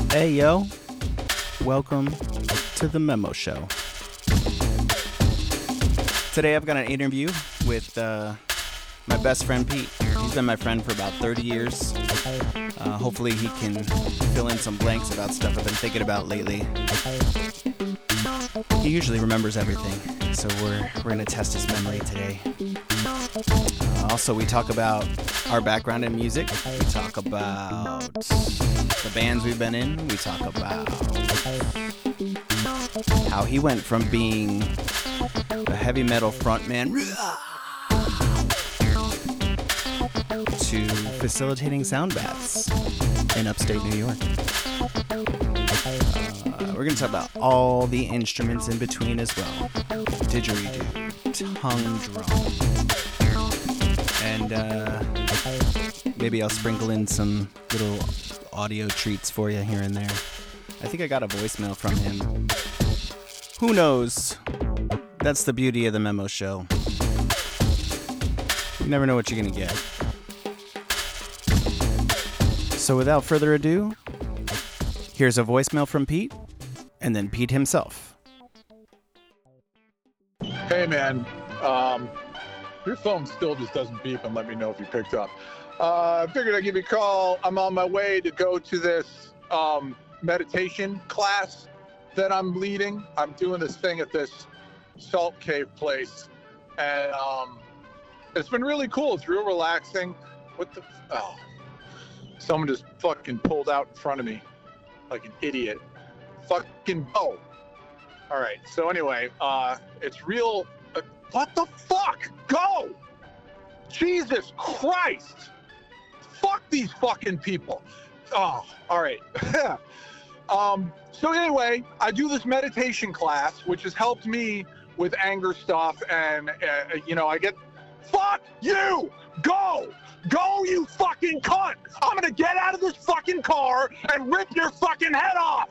Hey, yo. Welcome to the Memo Show. Today I've got an interview with my best friend Pete. He's been my friend for about 30 years. Hopefully he can fill in some blanks about stuff I've been thinking about lately. He usually remembers everything, so we're going to test his memory today. Also, we talk about our background in music. We talk about the bands we've been in. We talk about how he went from being a heavy metal frontman to facilitating sound baths in upstate New York. We're going to talk about all the instruments in between as well. Didgeridoo, tongue drum, and maybe I'll sprinkle in some little audio treats for you here and there. I think I got a voicemail from him. Who knows? That's the beauty of the Memo Show. You never know what you're going to get. So without further ado, here's a voicemail from Pete, and then Pete himself. Hey man, your phone still just doesn't beep and let me know if you picked up. I figured I'd give you a call. I'm on my way to go to this meditation class that I'm leading. I'm doing this thing at this salt cave place, and it's been really cool. It's real relaxing. Someone just fucking pulled out in front of me like an idiot. Fucking go. All right, so anyway, it's real. What the fuck? Go! Jesus Christ! Fuck these fucking people. Oh, all right. So anyway, I do this meditation class, which has helped me with anger stuff, and I get. Fuck you! Go! Go, you fucking cunt! I'm gonna get out of this fucking car and rip your fucking head off!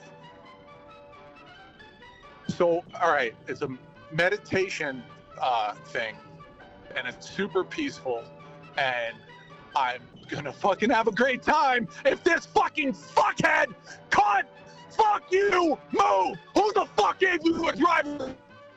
So, all right, it's a meditation thing, and it's super peaceful, and I'm gonna fucking have a great time if this fucking fuckhead cunt, fuck you, move! Who the fuck gave you a driver?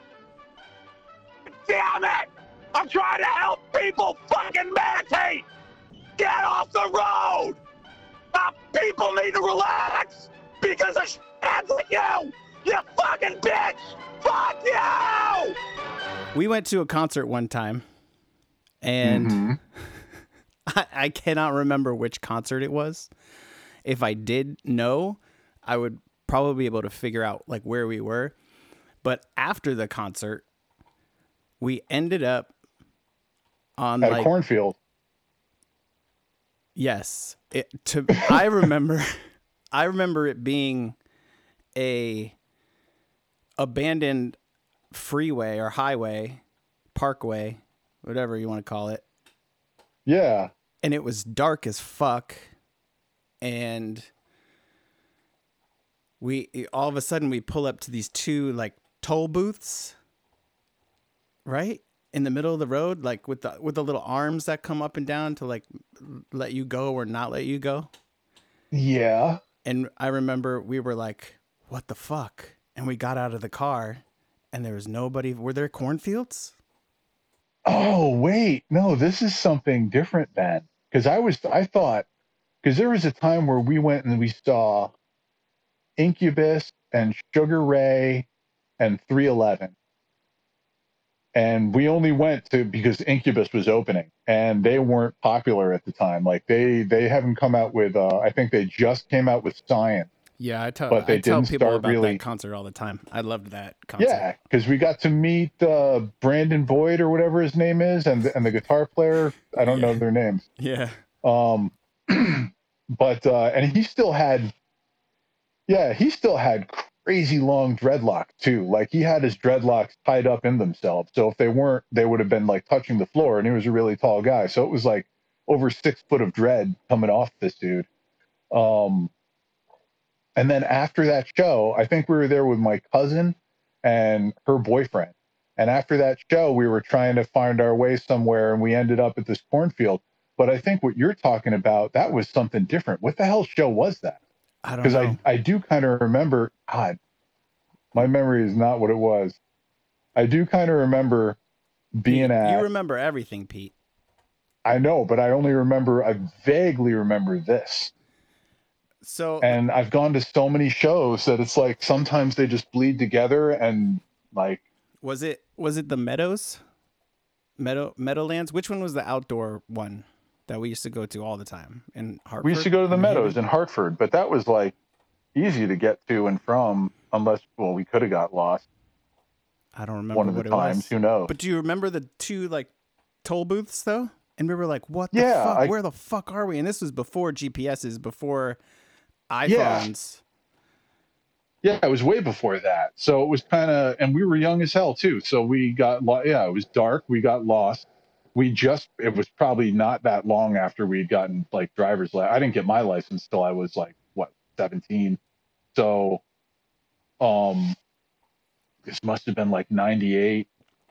Damn it! I'm trying to help people fucking meditate! Get off the road! People need to relax because of shit like you! You fucking bitch! Fuck you! We went to a concert one time, and I cannot remember which concert it was. If I did know, I would probably be able to figure out like where we were. But after the concert, we ended up on at a cornfield. Yes. I remember it being a abandoned freeway or highway, parkway, whatever you want to call it. Yeah. And it was dark as fuck. And we all of a sudden we pull up to these two like toll booths, right? In the middle of the road, like with the little arms that come up and down to like let you go or not let you go. Yeah. And I remember we were like, what the fuck? And we got out of the car and there was nobody. Were there cornfields? Oh, wait. No, this is something different then. Because there was a time where we went and we saw Incubus and Sugar Ray and 311. And we only went because Incubus was opening and they weren't popular at the time. Like they haven't come out with, I think they just came out with Science. Yeah, I tell people about that concert all the time. I loved that concert. Yeah, because we got to meet Brandon Boyd or whatever his name is, and the guitar player. I don't know their names. Yeah. But he still had crazy long dreadlocks too. Like he had his dreadlocks tied up in themselves. So if they weren't, they would have been like touching the floor. And he was a really tall guy, so it was like over 6 foot of dread coming off this dude. And then after that show, I think we were there with my cousin and her boyfriend. And after that show, we were trying to find our way somewhere, and we ended up at this cornfield. But I think what you're talking about, that was something different. What the hell show was that? I don't because know. I do kind of remember. God, my memory is not what it was. I do kind of remember being Pete, you at. remember everything, Pete. I know, but I vaguely remember this. So And I've gone to so many shows that it's like sometimes they just bleed together and like was it the Meadows? Meadowlands? Which one was the outdoor one that we used to go to all the time in we used to Hartford go to or the New Meadows Haven? in Hartford, but that was like easy to get to and from unless well we could have got lost I don't one remember of the what it times, was. who knows. But do you remember the two like toll booths though? And we were like, "What the Yeah, fuck? Where the fuck are we?" And this was before GPSs, before yeah, iPhones. yeah, it was way before that. So it was kind of and we were young as hell too. So we got yeah, it was dark, we got lost. It was probably not that long after we'd gotten like driver's license. I didn't get my license till I was like what 17. So um this must have been like 98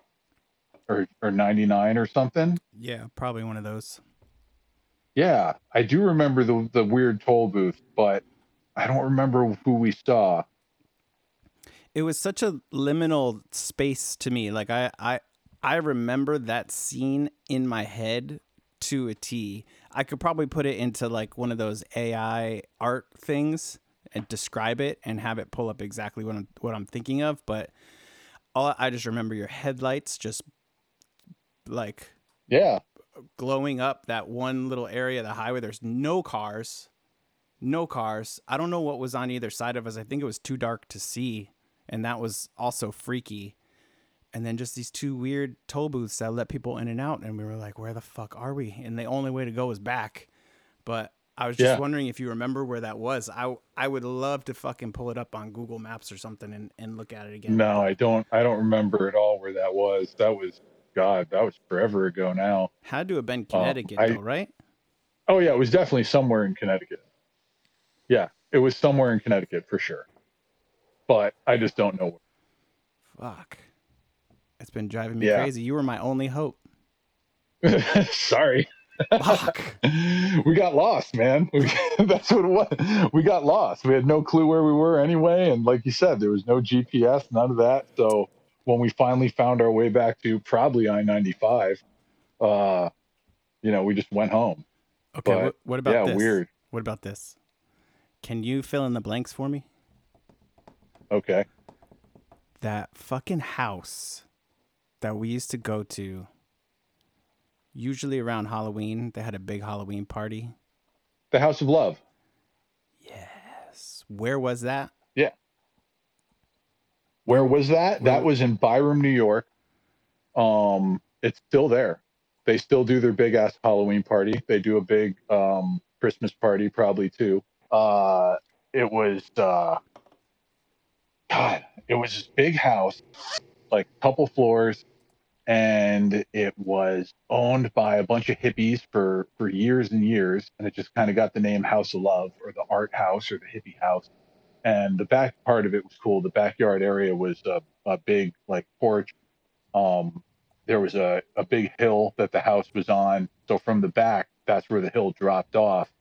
or 99 or something. Yeah, probably one of those. Yeah, I do remember the weird toll booth, but I don't remember who we saw. It was such a liminal space to me. Like I remember that scene in my head to a T. I could probably put it into like one of those AI art things and describe it and have it pull up exactly what I'm thinking of. But I just remember your headlights just like Yeah, glowing up that one little area of the highway. There's no cars, no cars. I don't know what was on either side of us. I think it was too dark to see, and that was also freaky. And then just these two weird toll booths that let people in and out, and we were like, "Where the fuck are we?" And the only way to go was back. But I was just yeah. wondering if you remember where that was. I would love to fucking pull it up on Google Maps or something and look at it again. No, But I don't remember at all where that was. That was God, that was forever ago now. had to have been Connecticut I though, right? oh yeah, it was definitely somewhere in Connecticut. Yeah, it was somewhere in Connecticut for sure. But I just don't know Fuck. It's been driving me where. crazy. You were my only hope. Yeah. Sorry. Fuck. We got lost, man. That's what it was. We got lost. We had no clue where we were anyway. And like you said, there was no GPS, none of that. So when we finally found our way back to probably I-95, uh, we just went home. Okay, But what about yeah, this? weird. What about this? Can you fill in the blanks for me? Okay. That fucking house that we used to go to, usually around Halloween, they had a big Halloween party. The House of Love. Yes. Where was that? Yeah. Where Where was that? where That was in Byram, New York. It's still there. They still do their big ass Halloween party. They do a big Christmas party probably too. Uh, it was God, it was this big house, like a couple floors, and it was owned by a bunch of hippies for years and years, and it just kind of got the name House of Love or the art house or the hippie house. And the back part of it was cool. The backyard area was a big like porch. Um, there was a big hill that the house was on. So from the back, that's where the hill dropped off.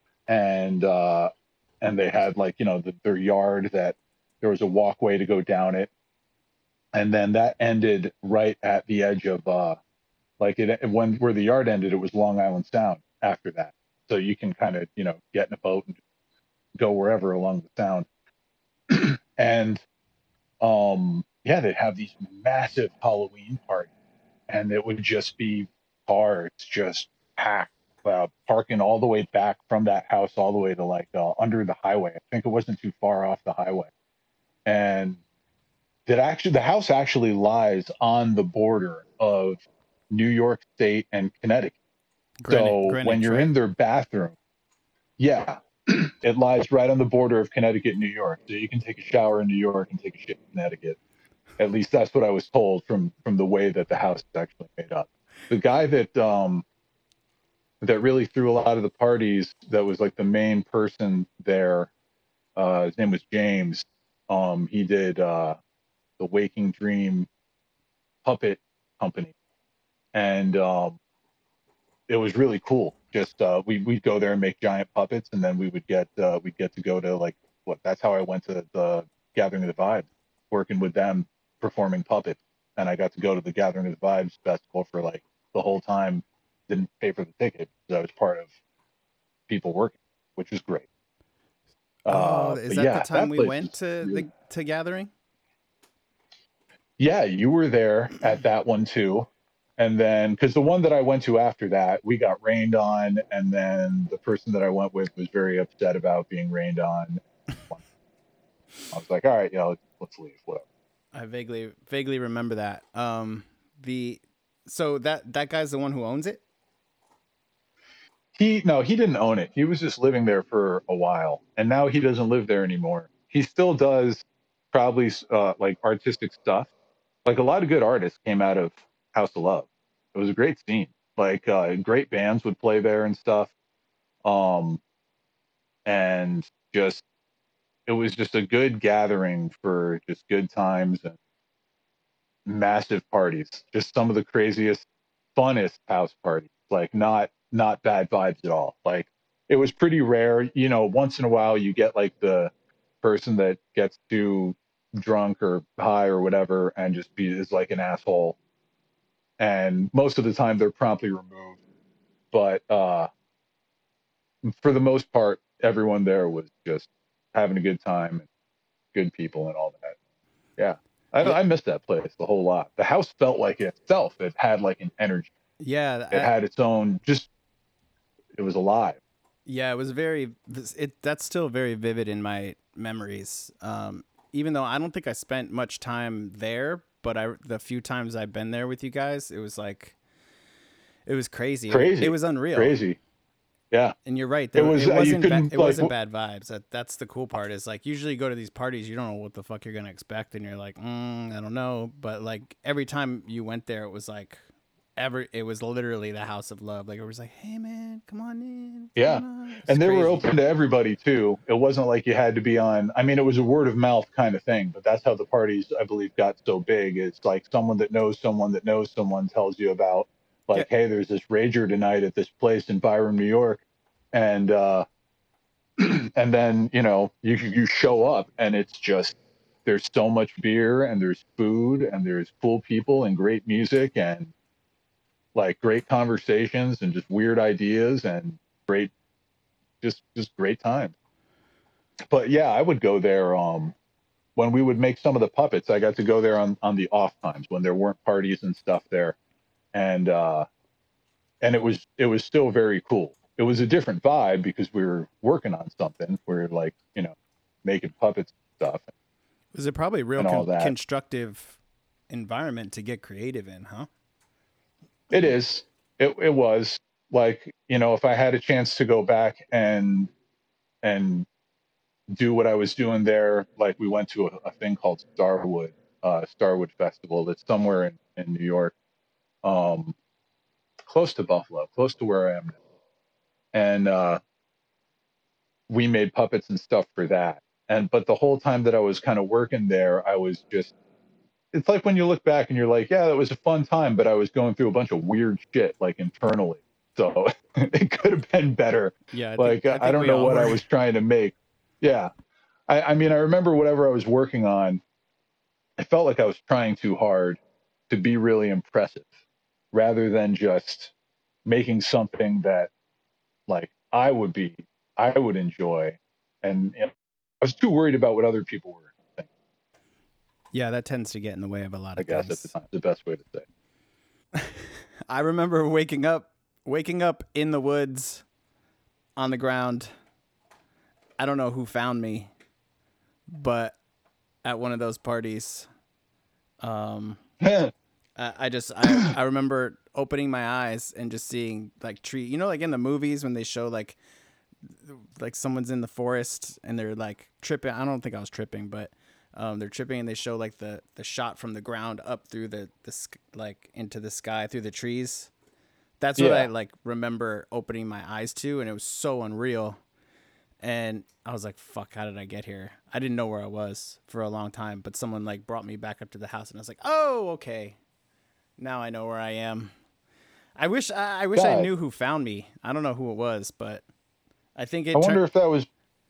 And they had like, their yard that there was a walkway to go down it. And then that ended right at the edge of, like where the yard ended, it was Long Island Sound after that. So you can kind of, get in a boat and go wherever along the sound. And yeah, they'd have these massive Halloween parties, and it would just be cars just packed, parking all the way back from that house all the way to like under the highway. I think it wasn't too far off the highway, and the house actually lies on the border of New York State and Connecticut. So when Greenwich, you're right? in their bathroom, yeah, it lies right on the border of Connecticut and New York. So you can take a shower in New York and take a shit in Connecticut. At least that's what I was told from the way that the house is actually made up. The guy that really threw a lot of the parties, that was like the main person there, his name was James. He did the Waking Dream puppet company, and it was really cool. just we'd go there and make giant puppets, and then we'd get to go to like that's how I went to the Gathering of the Vibes, working with them performing puppets, and I got to go to the Gathering of the Vibes festival for like the whole time. Didn't pay for the ticket because I was part of people working, which was great. Oh, is that the time we went to really... to Gathering? Yeah, you were there at that one too. And then, because the one that I went to after that, we got rained on, and then the person that I went with was very upset about being rained on. I was like, all right, yeah, let's leave, whatever. I vaguely remember that. So that guy's the one who owns it? He didn't own it. He was just living there for a while, and now he doesn't live there anymore. He still does probably like artistic stuff. Like a lot of good artists came out of House of Love. It was a great scene. Like great bands would play there and stuff. And just it was just a good gathering for just good times and massive parties. Just some of the craziest, funnest house parties. Like not bad vibes at all. Like it was pretty rare. You know, once in a while you get like the person that gets too drunk or high or whatever and just is like an asshole, and most of the time they're promptly removed, but for the most part everyone there was just having a good time and good people and all that. Yeah, I missed that place a whole lot. The house felt like itself. It had like an energy. Yeah, it had its own, just it was alive. Yeah, it was that's still very vivid in my memories. Even though I don't think I spent much time there, but the few times I've been there with you guys, it was like, it was crazy. It was unreal. Crazy. Yeah. And you're right. It wasn't bad vibes. That's the cool part, is like usually you go to these parties, you don't know what the fuck you're going to expect. And you're like, I don't know. But like every time you went there, it was like, it was literally the House of Love. Like it was like, hey man, come on in. Yeah. And they were open to everybody too. It wasn't like you had to be on, I mean, it was a word of mouth kind of thing, but that's how the parties, I believe, got so big. It's like someone that knows someone that knows someone tells you about, like, hey, there's this rager tonight at this place in Byram, New York. And and then, you know, you show up and it's just, there's so much beer and there's food and there's cool people and great music and like great conversations and just weird ideas and great, just great time. But yeah, I would go there when we would make some of the puppets. I got to go there on the off times when there weren't parties and stuff there. And it was still very cool. It was a different vibe because we were working on something. We were like, you know, making puppets and stuff. Was it probably a real constructive environment to get creative in, huh? It is. It was like, you know, if I had a chance to go back and do what I was doing there, like we went to a thing called Starwood Festival that's somewhere in New York, close to Buffalo, close to where I am now. And we made puppets and stuff for that. But the whole time that I was kind of working there, I was just, it's like when you look back and you're like, yeah, that was a fun time, but I was going through a bunch of weird shit, like internally. So it could have been better. Yeah. I don't know what I was trying to make. Yeah. I mean, I remember whatever I was working on, I felt like I was trying too hard to be really impressive rather than just making something that like I would enjoy. And you know, I was too worried about what other people were thinking. Yeah, that tends to get in the way of a lot of things. I guess at the time, the best way to say. I remember waking up in the woods on the ground. I don't know who found me, but at one of those parties, I remember opening my eyes and just seeing like tree, you know, like in the movies when they show like someone's in the forest and they're like tripping. I don't think I was tripping, but they're tripping and they show like the shot from the ground up through the like into the sky through the trees. That's what I like remember opening my eyes to, and it was so unreal. And I was like, fuck, how did I get here? I didn't know where I was for a long time, but someone like brought me back up to the house and I was like, oh, okay. Now I know where I am. I wish I God. knew who found me. I don't know who it was, but I think I it wonder if that was.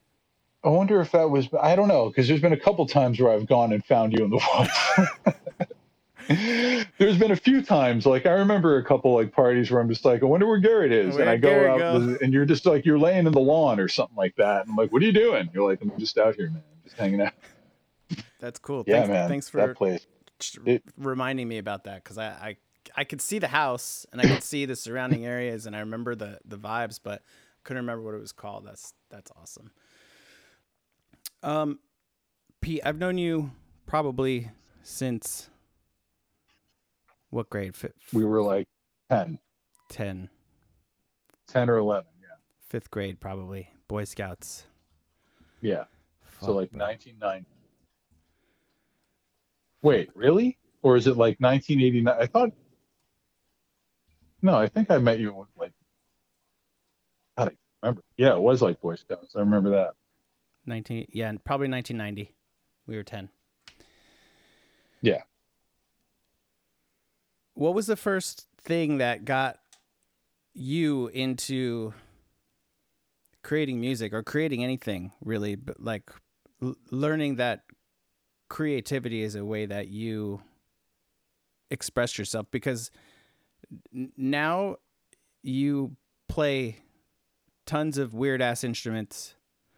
I don't know, because there's been a couple times where I've gone and found you in the woods. There's been a few times, like I remember a couple like parties where I'm just like, I wonder where Garrett is, and I Where'd go Garrett out, go? and you're just like, you're laying in the lawn or something like that. And I'm like, what are you doing? You're like, I'm just out here, man, just hanging out. That's cool. Yeah, man, Thanks that for place. It, reminding me about that, because I could see the house and I could see the surrounding areas and I remember the vibes, but couldn't remember what it was called. That's awesome. Pete, I've known you probably since what grade? we were like 10, 10, 10 or 11. Yeah. 5th grade, probably. Boy Scouts. Yeah. Fuck, So like bro. 1990. Wait, really? Or is it like 1989? I thought, no, I think I met you with like, God, I remember. Yeah, it was like Boy Scouts. I remember that. 19, yeah, probably 1990. We were 10. Yeah. What was the first thing that got you into creating music or creating anything really, but like learning that creativity is a way that you express yourself? Because now you play tons of weird ass instruments.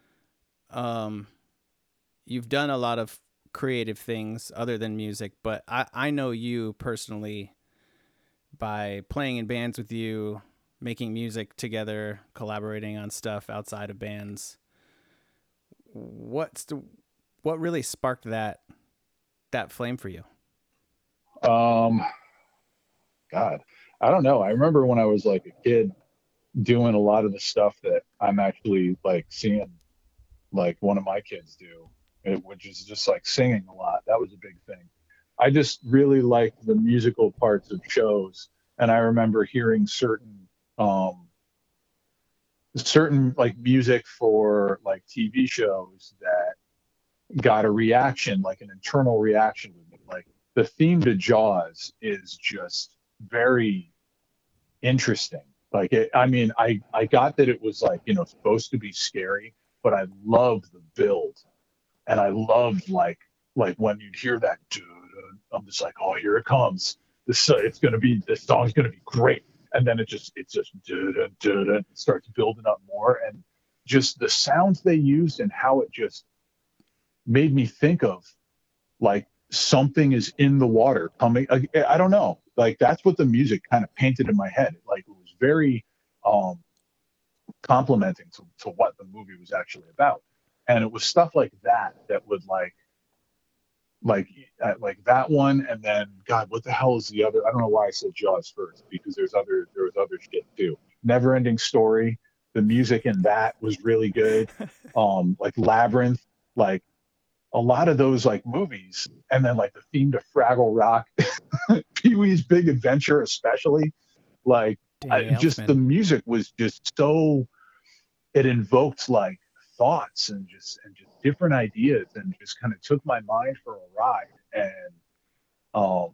You've done a lot of creative things other than music, but I know you personally by playing in bands with you, making music together, collaborating on stuff outside of bands. What really sparked that flame for you? Um, God, I don't know. I remember when I was like a kid doing a lot of the stuff that I'm actually like seeing like one of my kids do, which is just like singing a lot. That was a big thing. I just really liked the musical parts of shows, and I remember hearing um, certain like music for like TV shows that got a reaction, like an internal reaction with me. Like the theme to Jaws is just very interesting. Like I mean, I got that it was like, supposed to be scary, but I loved the build, and I loved like when you'd hear that dude, I'm just like, oh, here it comes. This song's gonna be great, and then it just it starts building up more, and just the sounds they used and how it just made me think of like something is in the water coming. I don't know. Like that's what the music kind of painted in my head. Like it was very um, complimenting to what the movie was actually about, and it was stuff like that that would like that one. And then God, what the hell is the other? I don't know why I said Jaws first, because there was other shit too. Never Ending Story. The music in that was really good. Like Labyrinth, like a lot of those like movies, and then like the theme to Fraggle Rock, Pee-wee's Big Adventure, especially. Like Danny just the Elfman. music was just so, it invoked like thoughts and just different ideas, and just kind of took my mind for a ride. And um,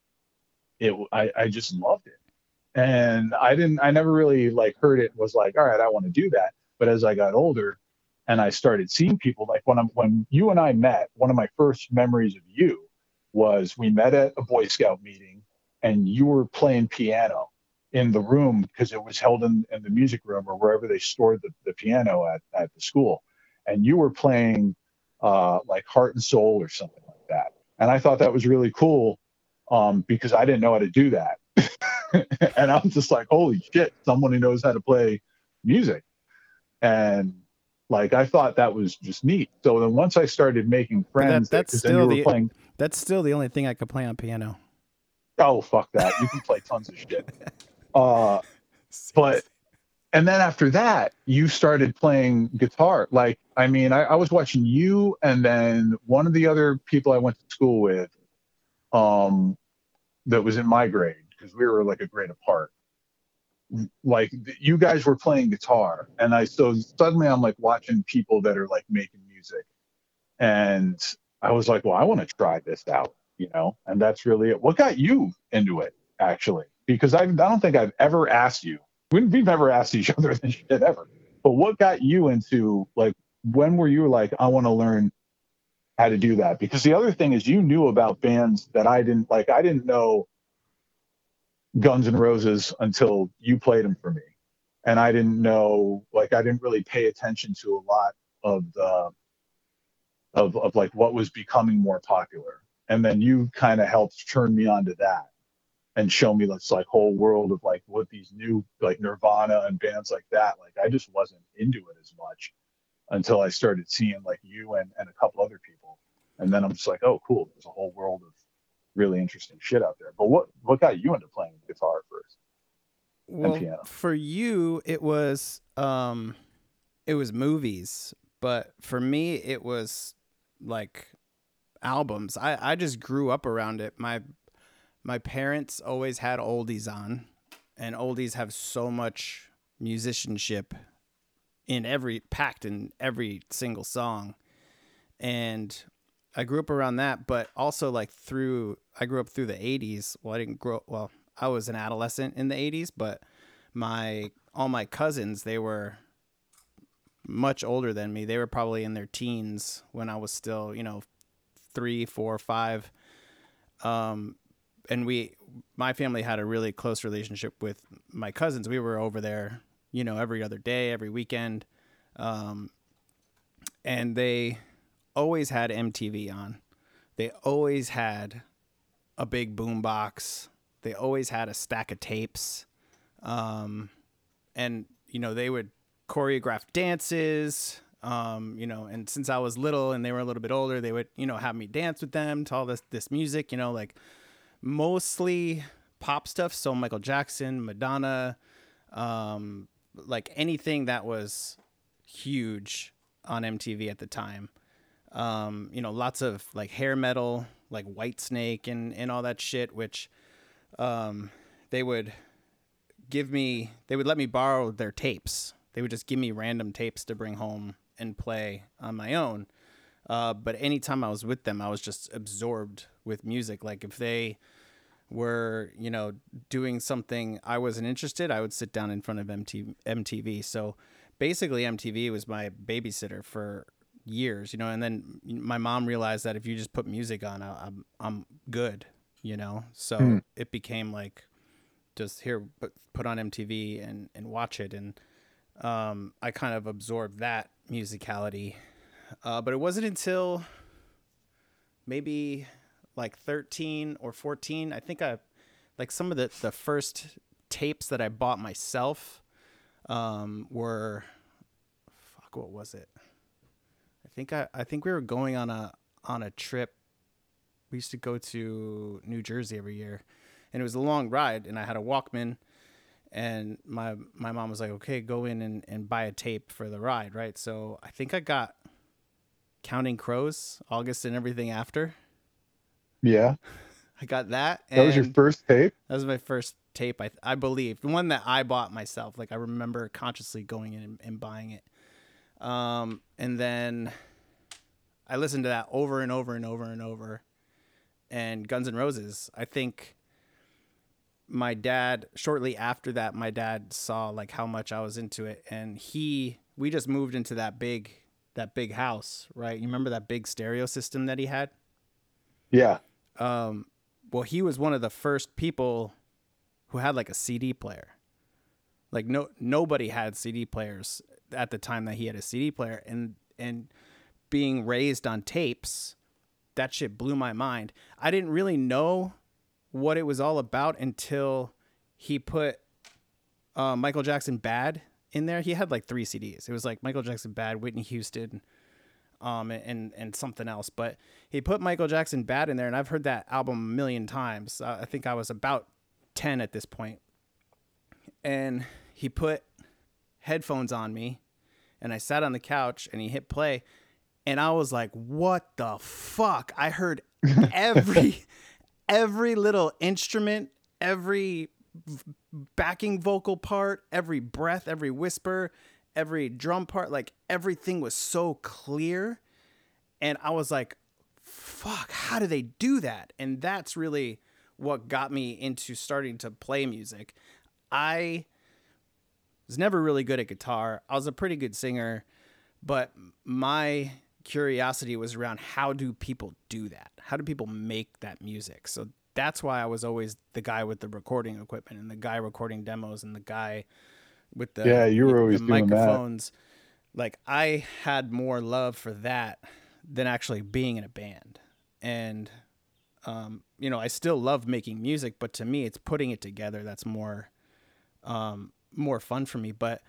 I just loved it. And I never really like heard it and was like, all right, I want to do that. But as I got older and I started seeing people, like when you and I met, one of my first memories of you was we met at a Boy Scout meeting, and you were playing piano in the room, because it was held in the music room or wherever they stored the piano at the school. And you were playing like Heart and Soul or something like that. And I thought that was really cool, because I didn't know how to do that. And I'm just like, holy shit, someone who knows how to play music. And like, I thought that was just neat. So then once I started making But friends, because then you were playing, that's still the only thing I could play on piano. oh, fuck that. You can play tons of shit. Uh, but, and then after that, you started playing guitar. Like, I mean, I was watching you, and then one of the other people I went to school with, um, that was in my grade, because we were like a grade apart. Like you guys were playing guitar, and so suddenly I'm like watching people that are like making music, and I was like, well, I want to try this out. And that's really it. What got you into it, actually? because I don't think I've ever asked you. We've never asked each other this shit ever. But what got you into, like, when were you like, I want to learn how to do that? Because the other thing is, you knew about bands that I didn't like. I didn't know Guns N' Roses until you played them for me, and I didn't know, like, I didn't really pay attention to a lot of the of like what was becoming more popular, and then you kind of helped turn me onto that and show me this like whole world of like what these new like Nirvana and bands like that. Like, I just wasn't into it as much until I started seeing like you and a couple other people, and then I'm just like, oh, cool, there's a whole world of really interesting shit out there. But what got you into playing guitar first and Well, piano? for you, it was movies, but for me, it was like albums. I just grew up around it. My parents always had oldies on, and oldies have so much musicianship packed in every single song. And I grew up around that, but also like I grew up through the 80s. Well, I was an adolescent in the 80s, but all my cousins, they were much older than me. They were probably in their teens when I was still, 3, 4, 5. And my family had a really close relationship with my cousins. We were over there, every other day, every weekend. And they always had MTV on. They always had a big boom box. They always had a stack of tapes. And, they would choreograph dances, and since I was little and they were a little bit older, they would, have me dance with them to all this music, like mostly pop stuff. So Michael Jackson, Madonna, like anything that was huge on MTV at the time. Lots of like hair metal, like Whitesnake and all that shit, which they would let me borrow their tapes. They would just give me random tapes to bring home and play on my own. But anytime I was with them, I was just absorbed with music. Like if they were, doing something I wasn't interested, I would sit down in front of MTV. So basically MTV was my babysitter for years, and then my mom realized that if you just put music on, I'm good, so it became like, just here, put on MTV and watch it. And I kind of absorbed that musicality. But it wasn't until maybe like 13 or 14, I think like some of the first tapes that I bought myself were, what was it? I think we were going on a trip. We used to go to New Jersey every year, and it was a long ride, and I had a Walkman, and my mom was like, okay, go in and buy a tape for the ride, right? So I think I got Counting Crows, August and Everything After. Yeah. I got that. That was your first tape? That was my first tape, I believe. The one that I bought myself. Like, I remember consciously going in and buying it. And then I listened to that over and over and over and over. And Guns N' Roses, I think my dad, shortly after that, my dad saw like how much I was into it. And we just moved into that big house, right? You remember that big stereo system that he had? Yeah. Well, he was one of the first people who had like a CD player. Like nobody had CD players at the time that he had a CD player, and being raised on tapes, that shit blew my mind. I didn't really know what it was all about until he put Michael Jackson Bad in there. He had like 3 CDs. It was like Michael Jackson Bad, Whitney Houston, and something else. But he put Michael Jackson Bad in there, and I've heard that album a million times. I think I was about 10 at this point. And he put headphones on me, and I sat on the couch, and he hit play, and I was like, what the fuck? I heard every little instrument, every backing vocal part, every breath, every whisper, every drum part, like everything was so clear. And I was like, fuck, how do they do that? And that's really what got me into starting to play music. I was never really good at guitar. I was a pretty good singer, but my curiosity was around how do people do that? How do people make that music? So that's why I was always the guy with the recording equipment and the guy recording demos and the guy with the, you were always the doing microphones. Like I had more love for that than actually being in a band. And, I still love making music, but to me, it's putting it together that's more fun for me. But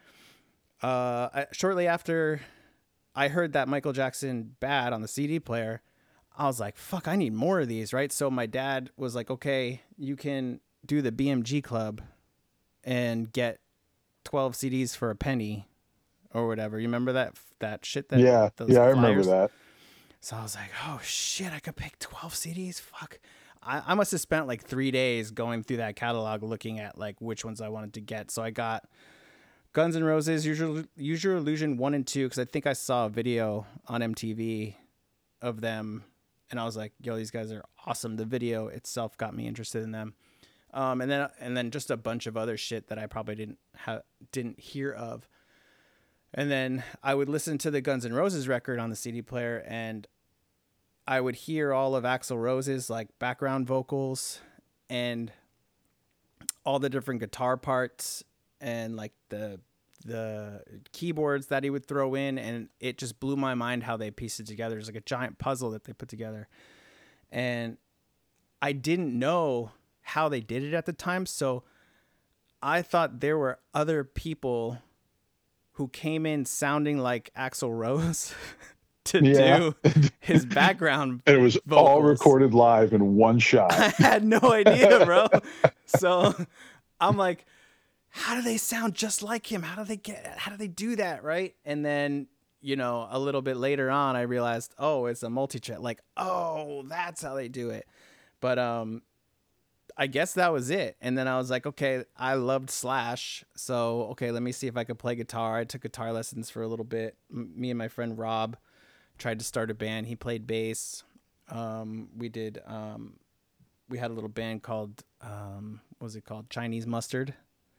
shortly after I heard that Michael Jackson Bad on the CD player, I was like, fuck, I need more of these, right? So my dad was like, okay, you can do the BMG Club and get 12 CDs for a penny or whatever. You remember that shit? Those I remember flyers? that. So I was like, oh shit, I could pick 12 CDs? Fuck. I must have spent like 3 days going through that catalog looking at like which ones I wanted to get. So I got Guns N' Roses, Use Your Illusion 1 and 2, because I think I saw a video on MTV of them, and I was like, yo, these guys are awesome. The video itself got me interested in them. And then just a bunch of other shit that I probably didn't hear of. And then I would listen to the Guns N' Roses record on the CD player, and I would hear all of Axl Rose's like background vocals and all the different guitar parts and like the keyboards that he would throw in, and it just blew my mind how they pieced it together. It's like a giant puzzle that they put together, and I didn't know how they did it at the time, so I thought there were other people who came in sounding like Axl Rose to do his background and it was vocals. all recorded live in one shot. I had no idea, bro. So I'm like, how do they sound just like him? How do they do that, right? And then, a little bit later on, I realized, oh, it's a multi-track. Like, oh, that's how they do it. But I guess that was it. And then I was like, okay, I loved Slash. So, okay, let me see if I could play guitar. I took guitar lessons for a little bit. Me and my friend Rob tried to start a band. He played bass. We had a little band called, what was it called? Chinese Mustard.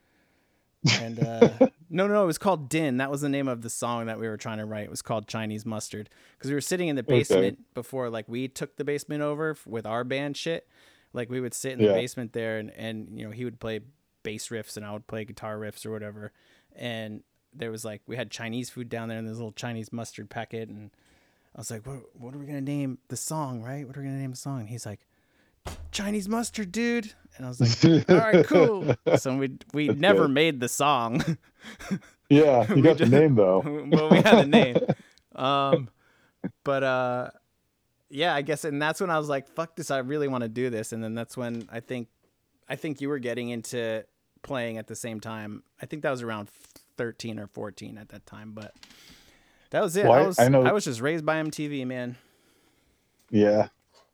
And no, it was called Din. That was the name of the song that we were trying to write. It was called Chinese Mustard, because we were sitting in the basement before, like, we took the basement over with our band shit. Like, we would sit in the basement there, and he would play bass riffs and I would play guitar riffs or whatever. And there was like, we had Chinese food down there in this little Chinese mustard packet, and I was like, what are we gonna name the song, right? What are we gonna name the song? And he's like, Chinese Mustard, dude. And I was like, all right, cool. So we never made the song. Yeah, you got the name though. Well, we had the name. But yeah, I guess, and that's when I was like, fuck this, I really want to do this. And then that's when I think you were getting into playing at the same time. I think that was around 13 or 14 at that time, but that was it. Well, I was just raised by MTV, man. Yeah.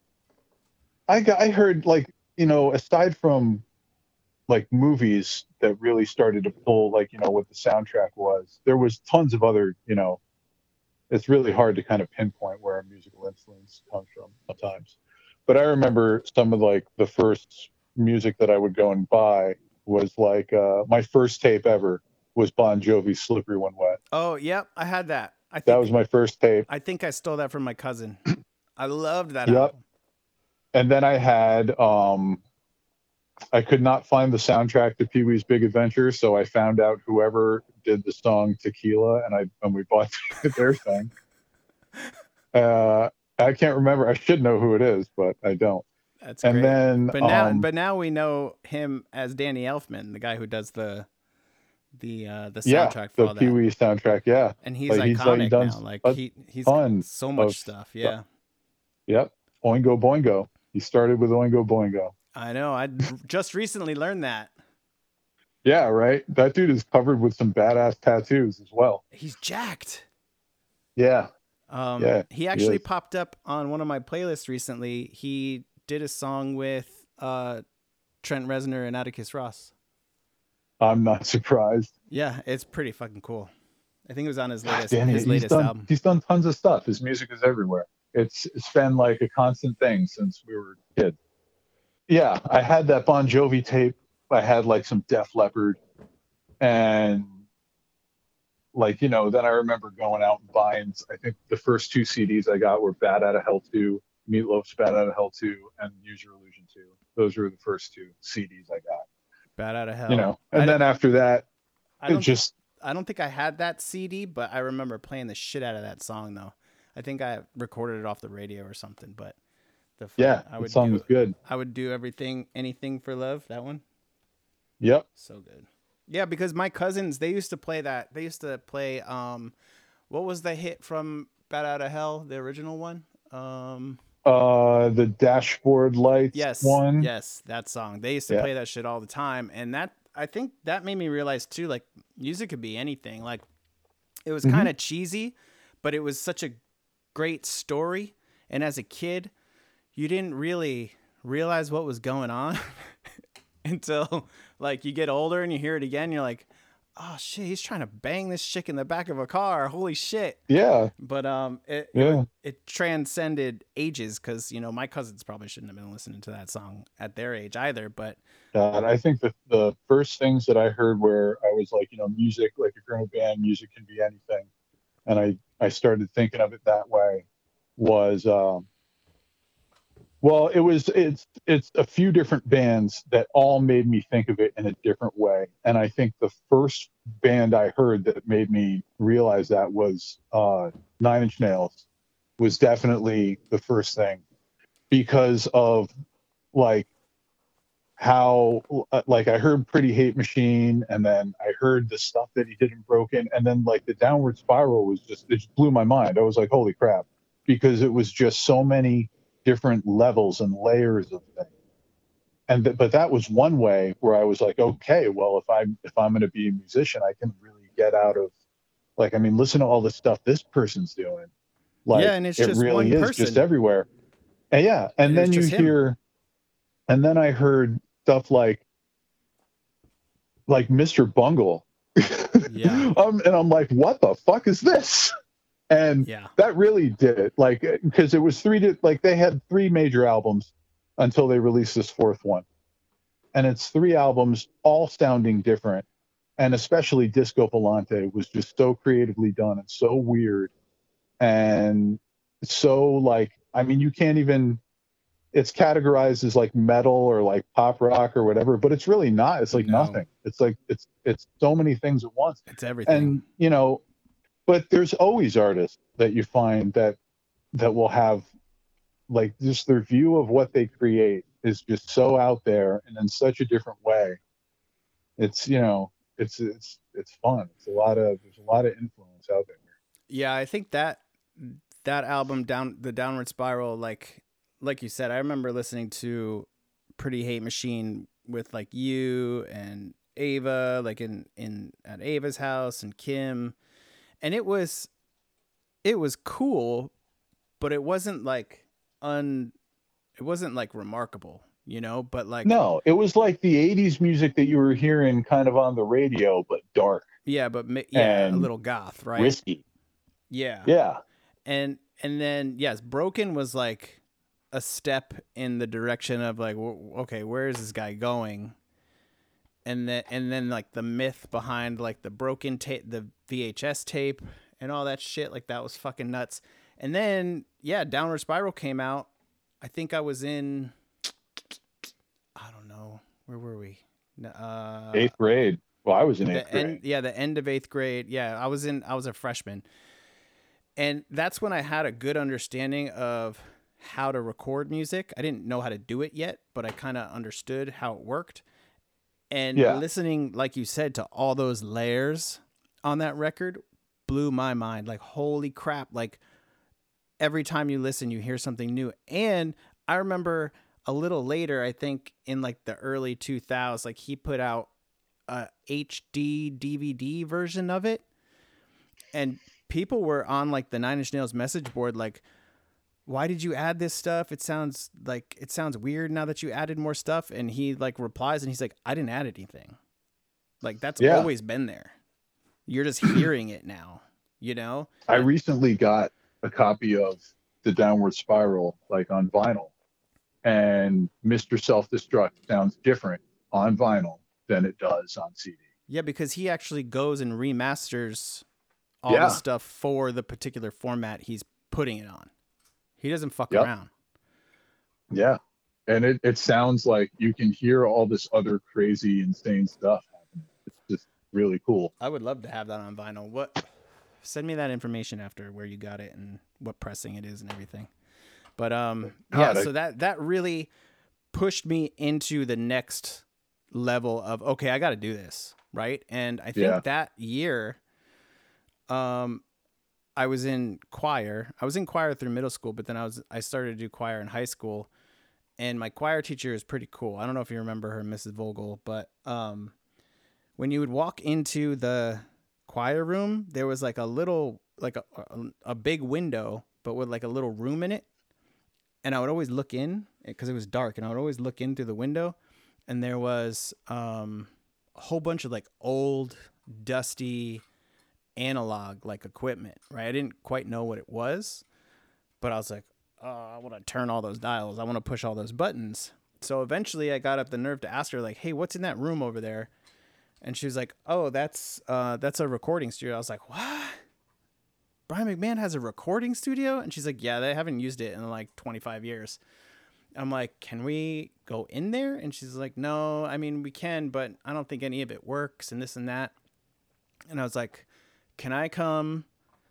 I heard, like, aside from like movies that really started to pull, like, what the soundtrack was, there was tons of other, it's really hard to kind of pinpoint where a musical influence comes from sometimes. But I remember some of like the first music that I would go and buy was like, my first tape ever was Bon Jovi's Slippery When Wet. Oh, yep. I had that. That was my first tape. I think I stole that from my cousin. I loved that album. And then I had, I could not find the soundtrack to Pee-wee's Big Adventure, so I found out whoever did the song Tequila, and we bought their thing. I can't remember. I should know who it is, but I don't. That's great. But now we know him as Danny Elfman, the guy who does the soundtrack for all that. The Pee-wee soundtrack, yeah. And he's iconic now. Like he's done so much stuff. Yeah. Yep. Oingo Boingo. He started with Oingo Boingo. I know. I just recently learned that. Yeah, right? That dude is covered with some badass tattoos as well. He's jacked. Yeah. He actually popped up on one of my playlists recently. He did a song with Trent Reznor and Atticus Ross. I'm not surprised. Yeah, it's pretty fucking cool. I think it was on his latest album. He's done tons of stuff. His music is everywhere. It's been like a constant thing since we were kids. yeah, I had that Bon Jovi tape. I had like some Def Leppard, and like, then I remember going out and buying. I think the first two CDs I got were Bad Out of Hell 2, Meatloaf's Bad Out of Hell 2, and Use Your Illusion 2. Those were the first two CDs I got. Bad Out of Hell. And then after that, I it don't just I don't think I had that CD, but I remember playing the shit out of that song though. I think I recorded it off the radio or something, but yeah, I the would song do was good. I would do anything for love, that one. Yep. So good. Yeah, because my cousins, they used to play that. They used to play what was the hit from Bat Out of Hell, the original one? The Dashboard Lights one. Yes, that song. They used to play that shit all the time, and that, I think that made me realize too, like, music could be anything. Like, it was kind of cheesy, but it was such a great story, and as a kid, you didn't really realize what was going on until like you get older and you hear it again. You're like, oh shit, he's trying to bang this chick in the back of a car. Holy shit. Yeah. But it transcended ages, because my cousins probably shouldn't have been listening to that song at their age either. But I think that the first things that I heard where I was like, music, like if you're in a band, music can be anything, and I started thinking of it that way, was well, it's a few different bands that all made me think of it in a different way. And I think the first band I heard that made me realize that was Nine Inch Nails. Was definitely the first thing, because of like how like I heard Pretty Hate Machine, and then I heard the stuff that he did in Broken, and then like the Downward Spiral was it just blew my mind. I was like, holy crap, because it was just so many different levels and layers of things. And but that was one way where I was like, okay, well, if I'm going to be a musician, I can really get out of, like, I mean, listen to all the stuff this person's doing. Like, yeah, and it's it just really one is person. just everywhere. And yeah, and then you hear, and then I heard stuff like Mr. Bungle. Yeah. And I'm like, what the fuck is this? And that really did it. Like, because it was they had 3 major albums until they released this 4th one. And it's 3 albums all sounding different. And especially Disco Volante was just so creatively done and so weird. And so, like, I mean, you can't even, it's categorized as like metal or like pop rock or whatever, but it's really not. It's like nothing. It's like, it's so many things at once. It's everything. And, but there's always artists that you find that will have, like, just their view of what they create is just so out there and in such a different way. It's, it's fun. There's a lot of influence out there. Yeah, I think that album, the Downward Spiral, like you said, I remember listening to Pretty Hate Machine with like you and Ava, like in at Ava's house, and Kim, and it was cool, but it wasn't like remarkable, but like, no, it was like the 80s music that you were hearing kind of on the radio, but dark. Yeah, but a little goth, right? Risky. Yeah. And then yes, Broken was like a step in the direction of like, okay, where is this guy going? And then like the myth behind like the Broken tape, the VHS tape, and all that shit, like that was fucking nuts. And then Downward Spiral came out. I think I was in, I don't know, where were we? 8th grade. Well, I was in 8th grade. The end of 8th grade. Yeah, I was a freshman. And that's when I had a good understanding of how to record music. I didn't know how to do it yet, but I kind of understood how it worked. And listening, like you said, to all those layers on that record blew my mind. Like, holy crap. Like, every time you listen, you hear something new. And I remember a little later, I think in like the early 2000s, like he put out a HD DVD version of it. And people were on like the Nine Inch Nails message board, like, why did you add this stuff? It sounds weird now that you added more stuff. And he like replies and he's like, I didn't add anything. Like, that's always been there. You're just hearing it now, I recently got a copy of the Downward Spiral, like on vinyl. and Mr. Self-Destruct sounds different on vinyl than it does on CD. Yeah, because he actually goes and remasters all the Yeah. stuff for the particular format he's putting it on. He doesn't fuck Yep. around. Yeah. And it sounds like you can hear all this other crazy, insane stuff happening. It's just really cool. I would love to have that on vinyl. Send me that information after where you got it and what pressing it is and everything. But so that really pushed me into the next level of, okay, I got to do this, right? And I think that year I was in choir. I was in choir through middle school, but then I started to do choir in high school. And my choir teacher is pretty cool. I don't know if you remember her, Mrs. Vogel, but when you would walk into the choir room, there was like a little, like a big window, but with like a little room in it. And I would always look in because it was dark, and I would always look in through the window, and there was a whole bunch of like old, dusty analog like equipment, right? I didn't quite know what it was, but I was like, oh, I want to turn all those dials. I want to push all those buttons. So eventually I got up the nerve to ask her, like, hey, what's in that room over there? And she was like, oh, that's a recording studio. I was like, what? Brian McMahon has a recording studio? And she's like, yeah, they haven't used it in like 25 years. I'm like, can we go in there? And she's like, no, I mean, we can, but I don't think any of it works and this and that. And I was like, can I come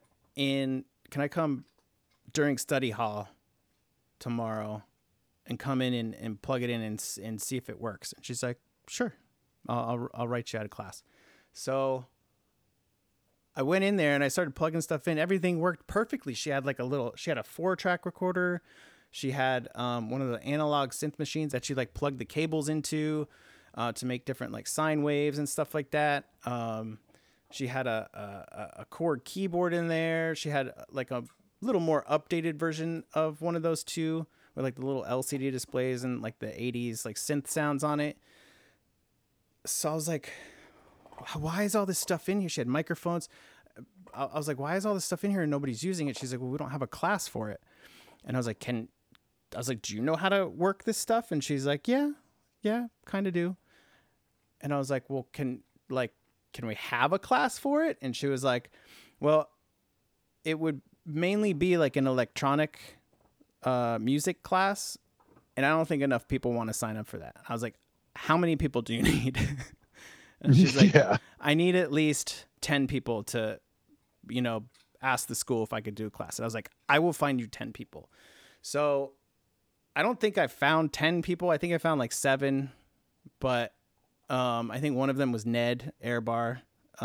during study hall tomorrow and come in and plug it in and see if it works? And she's like, sure, I'll write you out of class. So I went in there and I started plugging stuff in. Everything worked perfectly. She had a 4-track recorder. She had one of the analog synth machines that she like plugged the cables into to make different like sine waves and stuff like that. She had a Korg keyboard in there. She had like a little more updated version of one of those two with like the little LCD displays and like the 80s like synth sounds on it. So I was like, why is all this stuff in here? She had microphones. I was like, why is all this stuff in here and nobody's using it? She's like, well, we don't have a class for it. And I was like, do you know how to work this stuff? And she's like, yeah, kind of do. And I was like, well, can we have a class for it? And she was like, well, it would mainly be like an electronic music class. And I don't think enough people want to sign up for that. I was like, how many people do you need? And she's like, I need at least 10 people to, ask the school if I could do a class. And I was like, I will find you 10 people. So I don't think I found 10 people. I think I found like 7, but I think one of them was Ned Airbar.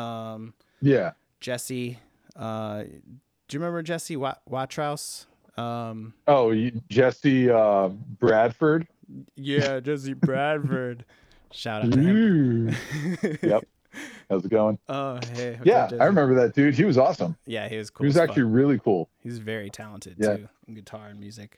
Jesse. Do you remember Jesse Watraus? Jesse Bradford. Yeah, Jesse Bradford. Shout out to him. Yep. How's it going? Oh, hey. Yeah, I remember that dude. He was awesome. Yeah, he was cool. He was actually really cool. He's very talented too in guitar and music.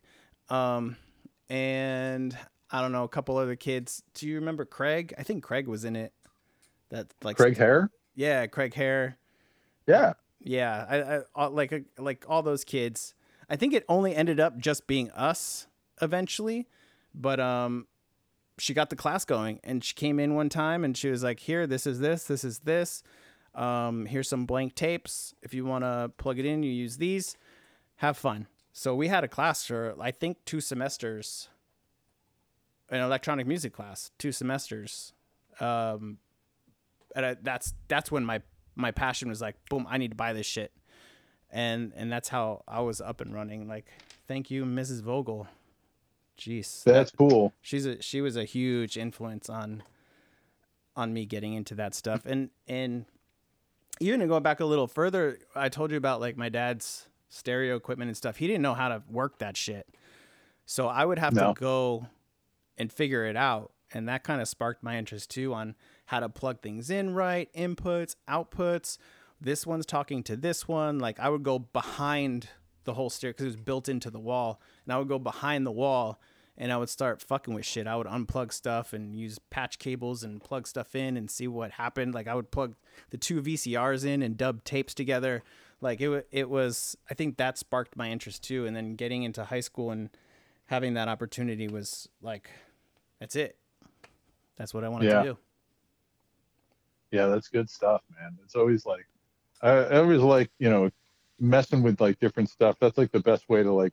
And I don't know, a couple other kids. Do you remember Craig? I think Craig was in it. That like Craig Hare? Yeah, Craig Hare. Yeah. Yeah, I like all those kids. I think it only ended up just being us eventually, but she got the class going, and she came in one time and she was like, here, this is this is this. Here's some blank tapes. If you want to plug it in, you use these. Have fun. So we had a class for, I think, 2 semesters, an electronic music class, 2 semesters. And that's when my passion was like, boom, I need to buy this shit. And that's how I was up and running. Like, thank you, Mrs. Vogel. Jeez. That's cool. She was a huge influence on me getting into that stuff. And even to go back a little further, I told you about like my dad's stereo equipment and stuff. He didn't know how to work that shit. So I would have to go and figure it out. And that kind of sparked my interest too on how to plug things in right, inputs, outputs. This one's talking to this one. Like I would go behind the whole stereo because it was built into the wall. And I would go behind the wall and I would start fucking with shit. I would unplug stuff and use patch cables and plug stuff in and see what happened. Like I would plug the 2 VCRs in and dub tapes together. Like it was, I think that sparked my interest too. And then getting into high school and having that opportunity was like, that's it. That's what I wanted Yeah. to do. Yeah, that's good stuff, man. It's always like, I always like, messing with like different stuff. That's like the best way to like,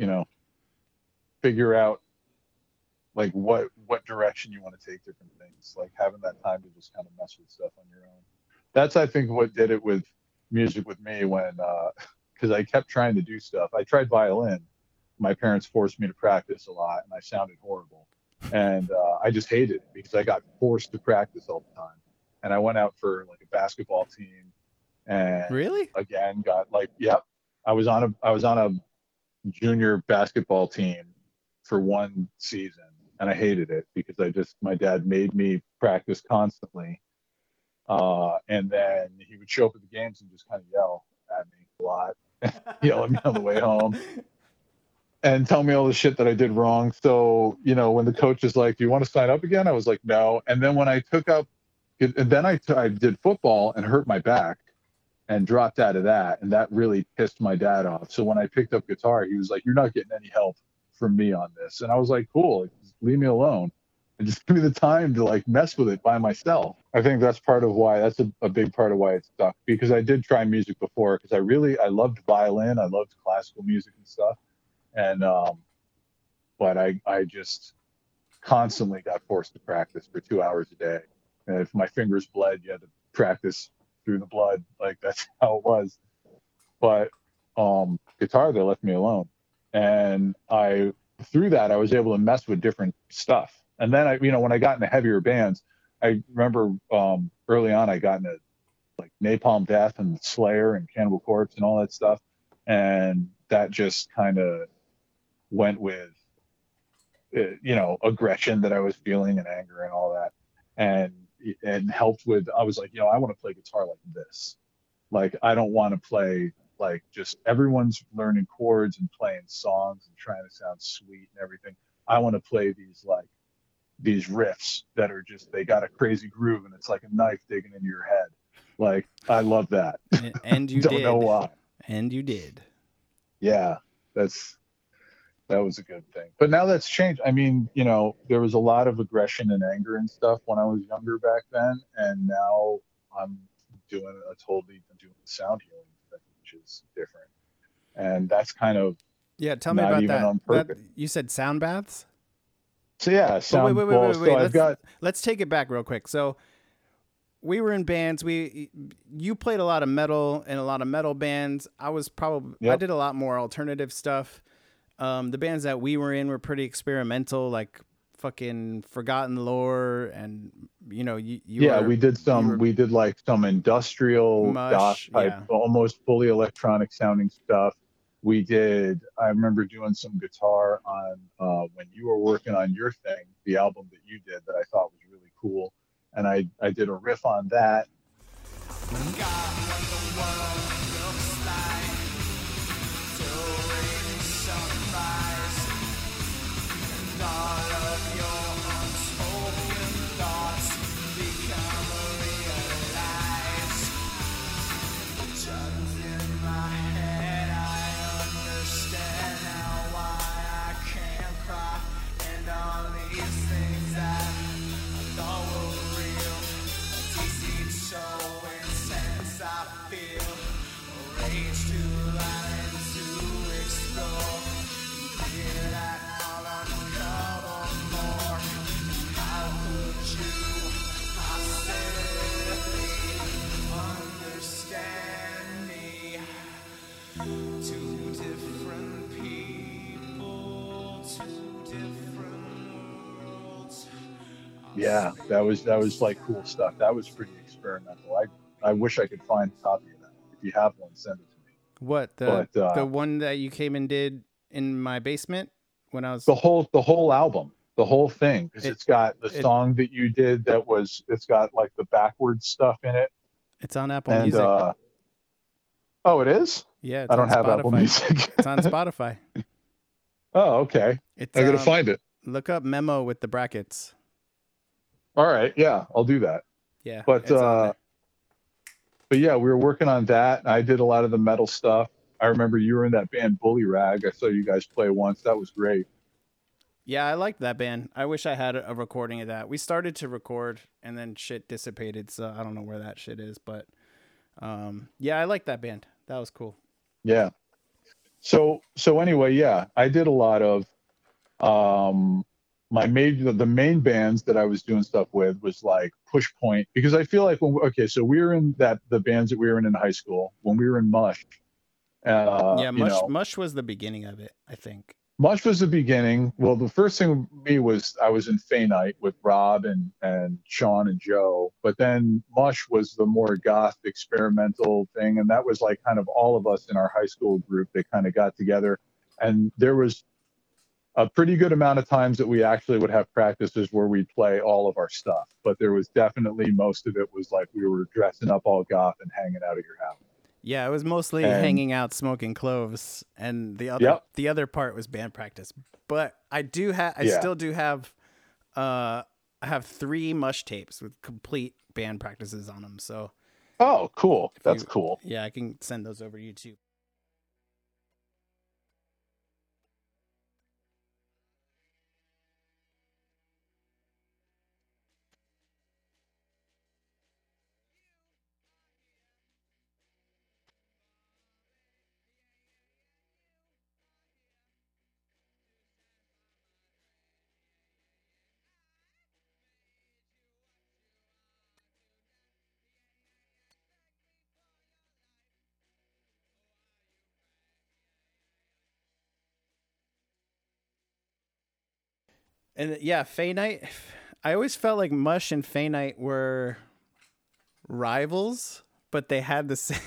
figure out like what direction you want to take different things. Like having that time to just kind of mess with stuff on your own. That's, I think, what did it with music with me when, because I kept trying to do stuff. I tried violin. My parents forced me to practice a lot, and I sounded horrible. And I just hated it because I got forced to practice all the time. And I went out for like a basketball team, and Really? again got like, yep. I was on a junior basketball team for one season, and I hated it because my dad made me practice constantly. And then he would show up at the games and just kind of yell at me a lot, yell at me on the way home, and tell me all the shit that I did wrong. So, when the coach is like, "Do you want to sign up again?" I was like, "No." And then when I took up, and then I did football and hurt my back and dropped out of that, and that really pissed my dad off. So when I picked up guitar, he was like, "You're not getting any help from me on this." And I was like, "Cool, just leave me alone and just give me the time to like mess with it by myself." I think that's a big part of why it stuck, because I did try music before, because I loved violin, I loved classical music and stuff, and but I just constantly got forced to practice for 2 hours a day, and if my fingers bled, you had to practice through the blood. Like, that's how it was. But guitar, they left me alone, and through that I was able to mess with different stuff. And then when I got into heavier bands, I remember early on I got into like Napalm Death and Slayer and Cannibal Corpse and all that stuff, and that just kind of went with aggression that I was feeling and anger and all that, and helped with. I was like, I want to play guitar like this. Like, I don't want to play like just everyone's learning chords and playing songs and trying to sound sweet and everything. I want to play these riffs that are just, they got a crazy groove and it's like a knife digging into your head. Like, I love that. And you don't did. know why. And you did. Yeah, that was a good thing. But now that's changed. I mean, there was a lot of aggression and anger and stuff when I was younger back then, and now I'm doing sound healing thing, which is different. And that's kind of tell me about that. On purpose. You said sound baths? So yeah, sound. Wait. Let's take it back real quick. So we were in bands. You played a lot of metal in a lot of metal bands. I did a lot more alternative stuff. The bands that we were in were pretty experimental, like fucking Forgotten Lore, and we did like some industrial mush, DOS type, almost fully electronic sounding stuff. I remember doing some guitar on when you were working on your thing, the album that you did that I thought was really cool, and I did a riff on that. Yeah, that was like cool stuff. That was pretty experimental. I wish I could find a copy of that. If you have one, send it to me. What, the one that you came and did in my basement when I was the whole album, the whole thing, because it's got the song that you did it's got like the backwards stuff in it. It's on Apple Music. Oh, it is? Yeah, I don't have Apple Music. It's on Spotify. Oh, okay. I gotta find it. Look up Memo with the brackets. All right, yeah, I'll do that. Yeah, but yeah, we were working on that. I did a lot of the metal stuff. I remember you were in that band Bully Rag. I saw you guys play once. That was great. Yeah, I liked that band. I wish I had a recording of that. We started to record and then shit dissipated, so I don't know where that shit is, but yeah, I like that band. That was cool. Yeah. So anyway, yeah, I did a lot of the main bands that I was doing stuff with was like Push Point, because I feel like so we were in the bands that we were in high school when we were in Mush. Yeah, Mush was the beginning of it, I think. Mush was the beginning. Well, the first thing with me was I was in Fey Night with Rob and Sean and Joe, but then Mush was the more goth experimental thing, and that was like kind of all of us in our high school group that kind of got together, and there was a pretty good amount of times that we actually would have practices where we'd play all of our stuff, but there was definitely most of it was like we were dressing up all goth and hanging out at your house. Yeah, it was mostly hanging out, smoking cloves, and the other part was band practice. But I still do have, I have 3 Mush tapes with complete band practices on them. So, oh, cool, that's cool. Yeah, I can send those over to you too. And yeah, Fey Night. I always felt like Mush and Fey Night were rivals, but they had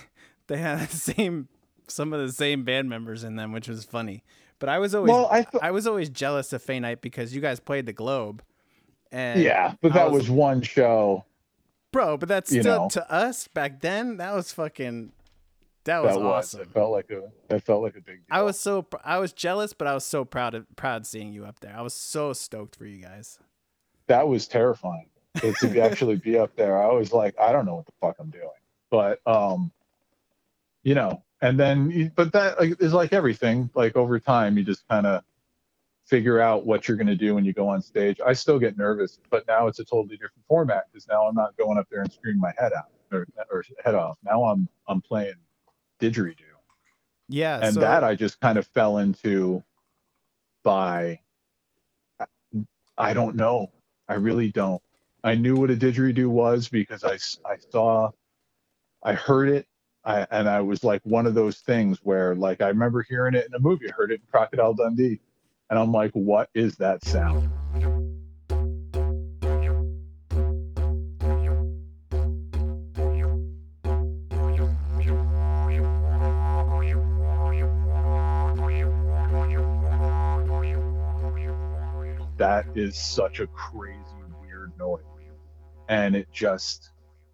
some of the same band members in them, which was funny. But I was always jealous of Fey Night because you guys played the Globe. And yeah, but that was one show, bro. But that's still to us back then. That was fucking. That was awesome. It felt like a big deal. I was jealous, but I was so proud seeing you up there. I was so stoked for you guys. That was terrifying to actually be up there. I was like, I don't know what the fuck I'm doing, but and then, but that is like everything. Like over time, you just kind of figure out what you're going to do when you go on stage. I still get nervous, but now it's a totally different format because now I'm not going up there and screaming my head out or head off. Now I'm playing didgeridoo. Yeah. And that I just kind of fell into by, I don't know. I really don't. I knew what a didgeridoo was because I heard it. And I was like one of those things where like, I remember hearing it in a movie. I heard it in Crocodile Dundee. And I'm like, what is that sound? That is such a crazy, weird noise. And it just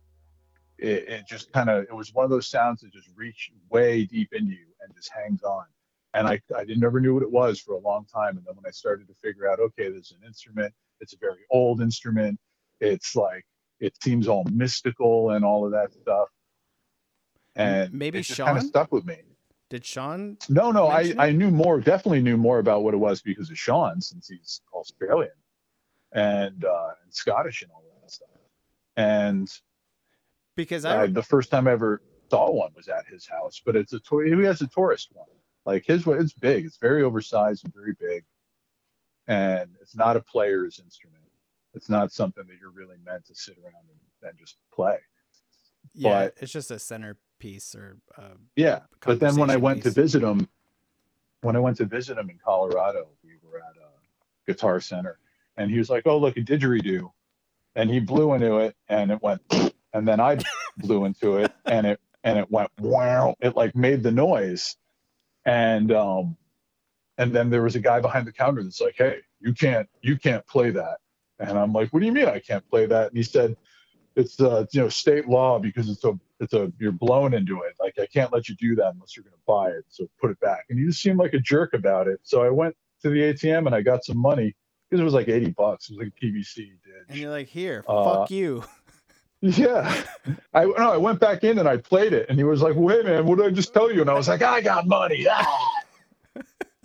kind of, it was one of those sounds that just reached way deep into you and just hangs on. And I never knew what it was for a long time. And then when I started to figure out, okay, there's an instrument, it's a very old instrument. It's like, it seems all mystical and all of that stuff. And maybe it just Sean kind of stuck with me. Did Sean? No, I definitely knew more about what it was because of Sean, since he's Australian and Scottish and all that stuff. And because the first time I ever saw one was at his house, but he has a tourist one. Like it's big. It's very oversized and very big. And it's not a player's instrument. It's not something that you're really meant to sit around and just play. Yeah, but it's just a centerpiece or yeah. But then when I went to visit him in Colorado, we were at a Guitar Center, and he was like, "Oh, look, a didgeridoo," and he blew into it, and it went, and then I blew into it, and it went wow. It like made the noise, and then there was a guy behind the counter that's like, "Hey, you can't play that," and I'm like, "What do you mean I can't play that?" And he said, "It's state law because you're blown into it. Like I can't let you do that unless you're going to buy it. So put it back." And he just seemed like a jerk about it. So I went to the ATM and I got some money because it was like $80. It was like a PVC ditch. And you're like, "Here, fuck you." Yeah. I went back in and I played it, and he was like, "Wait, man, what did I just tell you?" And I was like, "I got money."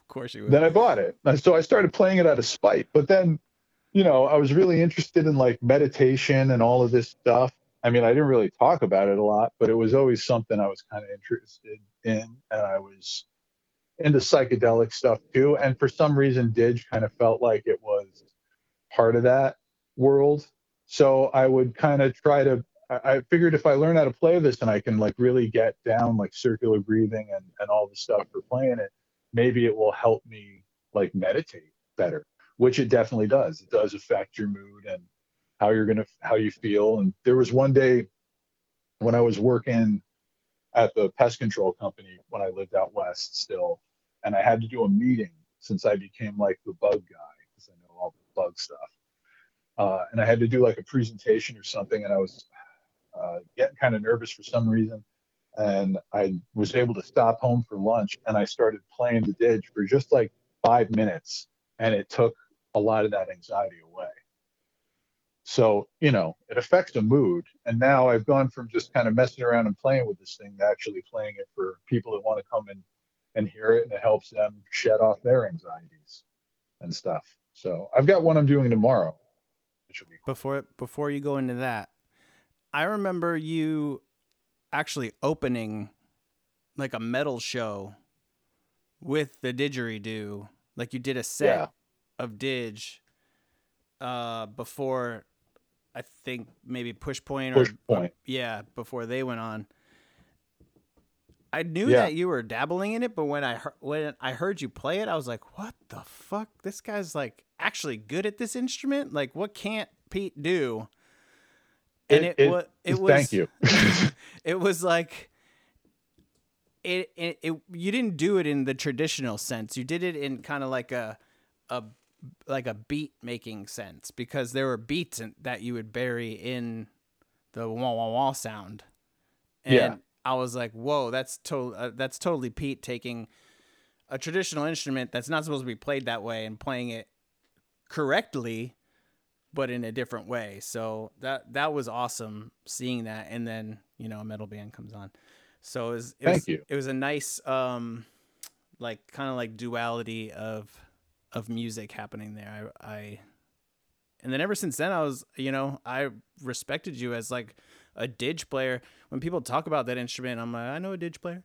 course you would. Then I bought it. And so I started playing it out of spite. But then, I was really interested in like meditation and all of this stuff. I mean, I didn't really talk about it a lot, but it was always something I was kind of interested in. And I was into psychedelic stuff too. And for some reason, Didge kind of felt like it was part of that world. So I would kind of try to, I figured if I learn how to play this and I can like really get down like circular breathing and all the stuff for playing it, maybe it will help me like meditate better, which it definitely does. It does affect your mood and how you feel. And there was one day when I was working at the pest control company when I lived out west still, and I had to do a meeting since I became like the bug guy because I know all the bug stuff. And I had to do like a presentation or something, and I was getting kind of nervous for some reason. And I was able to stop home for lunch, and I started playing the Didge for just like 5 minutes, and it took a lot of that anxiety away. So, it affects the mood. And now I've gone from just kind of messing around and playing with this thing to actually playing it for people that want to come in and hear it, and it helps them shed off their anxieties and stuff. So I've got one I'm doing tomorrow, which will be cool. Before you go into that, I remember you actually opening like a metal show with the didgeridoo. Like you did a set of Didge before, I think maybe Push Point or before they went on. I knew that you were dabbling in it, but when I heard you play it, I was like, "What the fuck? This guy's like actually good at this instrument. Like, what can't Pete do?" And it was thank you. It was like it. You didn't do it in the traditional sense. You did it in kind of like a beat making sense, because there were beats that you would bury in the wah wah wah sound. And I was like, whoa, that's totally Pete taking a traditional instrument that's not supposed to be played that way and playing it correctly, but in a different way. So that was awesome seeing that. And then, a metal band comes on. So it was a nice, like kind of like duality of music happening there. And then ever since then I respected you as like a Didge player. When people talk about that instrument, I'm like, I know a Didge player.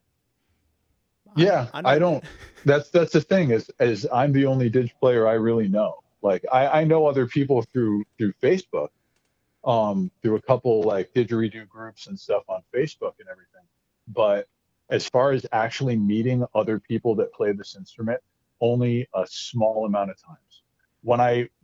I don't. That's the thing is I'm the only Didge player I really know. Like I know other people through Facebook, through a couple like didgeridoo groups and stuff on Facebook and everything. But as far as actually meeting other people that play this instrument, only a small amount of times. When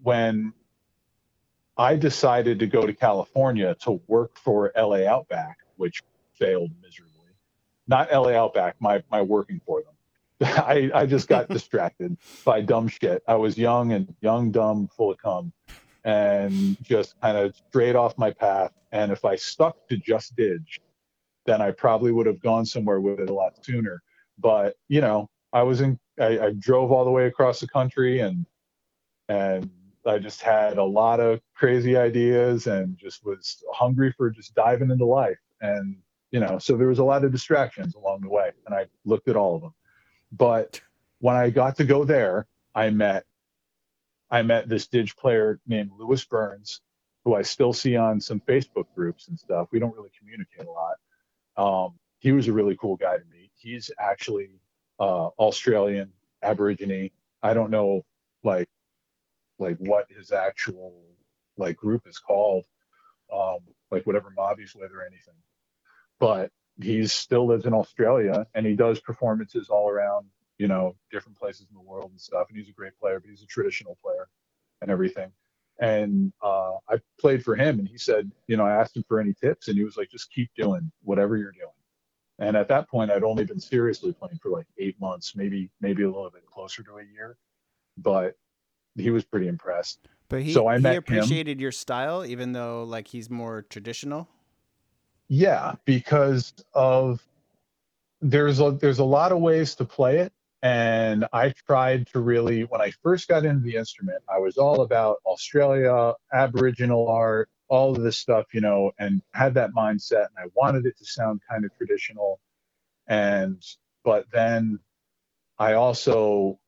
I decided to go to California to work for LA Outback, which failed miserably. Not LA Outback, my working for them. I just got distracted by dumb shit. I was young, dumb, full of cum, and just kind of strayed off my path. And if I stuck to just Didge, then I probably would have gone somewhere with it a lot sooner. But, I drove all the way across the country, and I just had a lot of crazy ideas and just was hungry for just diving into life. And, so there was a lot of distractions along the way, and I looked at all of them. But when I got to go there, I met this Didge player named Lewis Burns, who I still see on some Facebook groups and stuff. We don't really communicate a lot. He was a really cool guy to meet. He's actually Australian, Aborigine. I don't know like what his actual like group is called, like whatever mob he's with or anything. But he still lives in Australia, and he does performances all around, different places in the world and stuff. And he's a great player, but he's a traditional player and everything. And I played for him, and he said, I asked him for any tips, and he was like, just keep doing whatever you're doing. And at that point, I'd only been seriously playing for like 8 months, maybe a little bit closer to a year. But he was pretty impressed. But he appreciated your style, even though like he's more traditional. Yeah, because there's a lot of ways to play it, and I tried to really, when I first got into the instrument, I was all about Australia, Aboriginal art, all of this stuff, and had that mindset, and I wanted it to sound kind of traditional, but then I also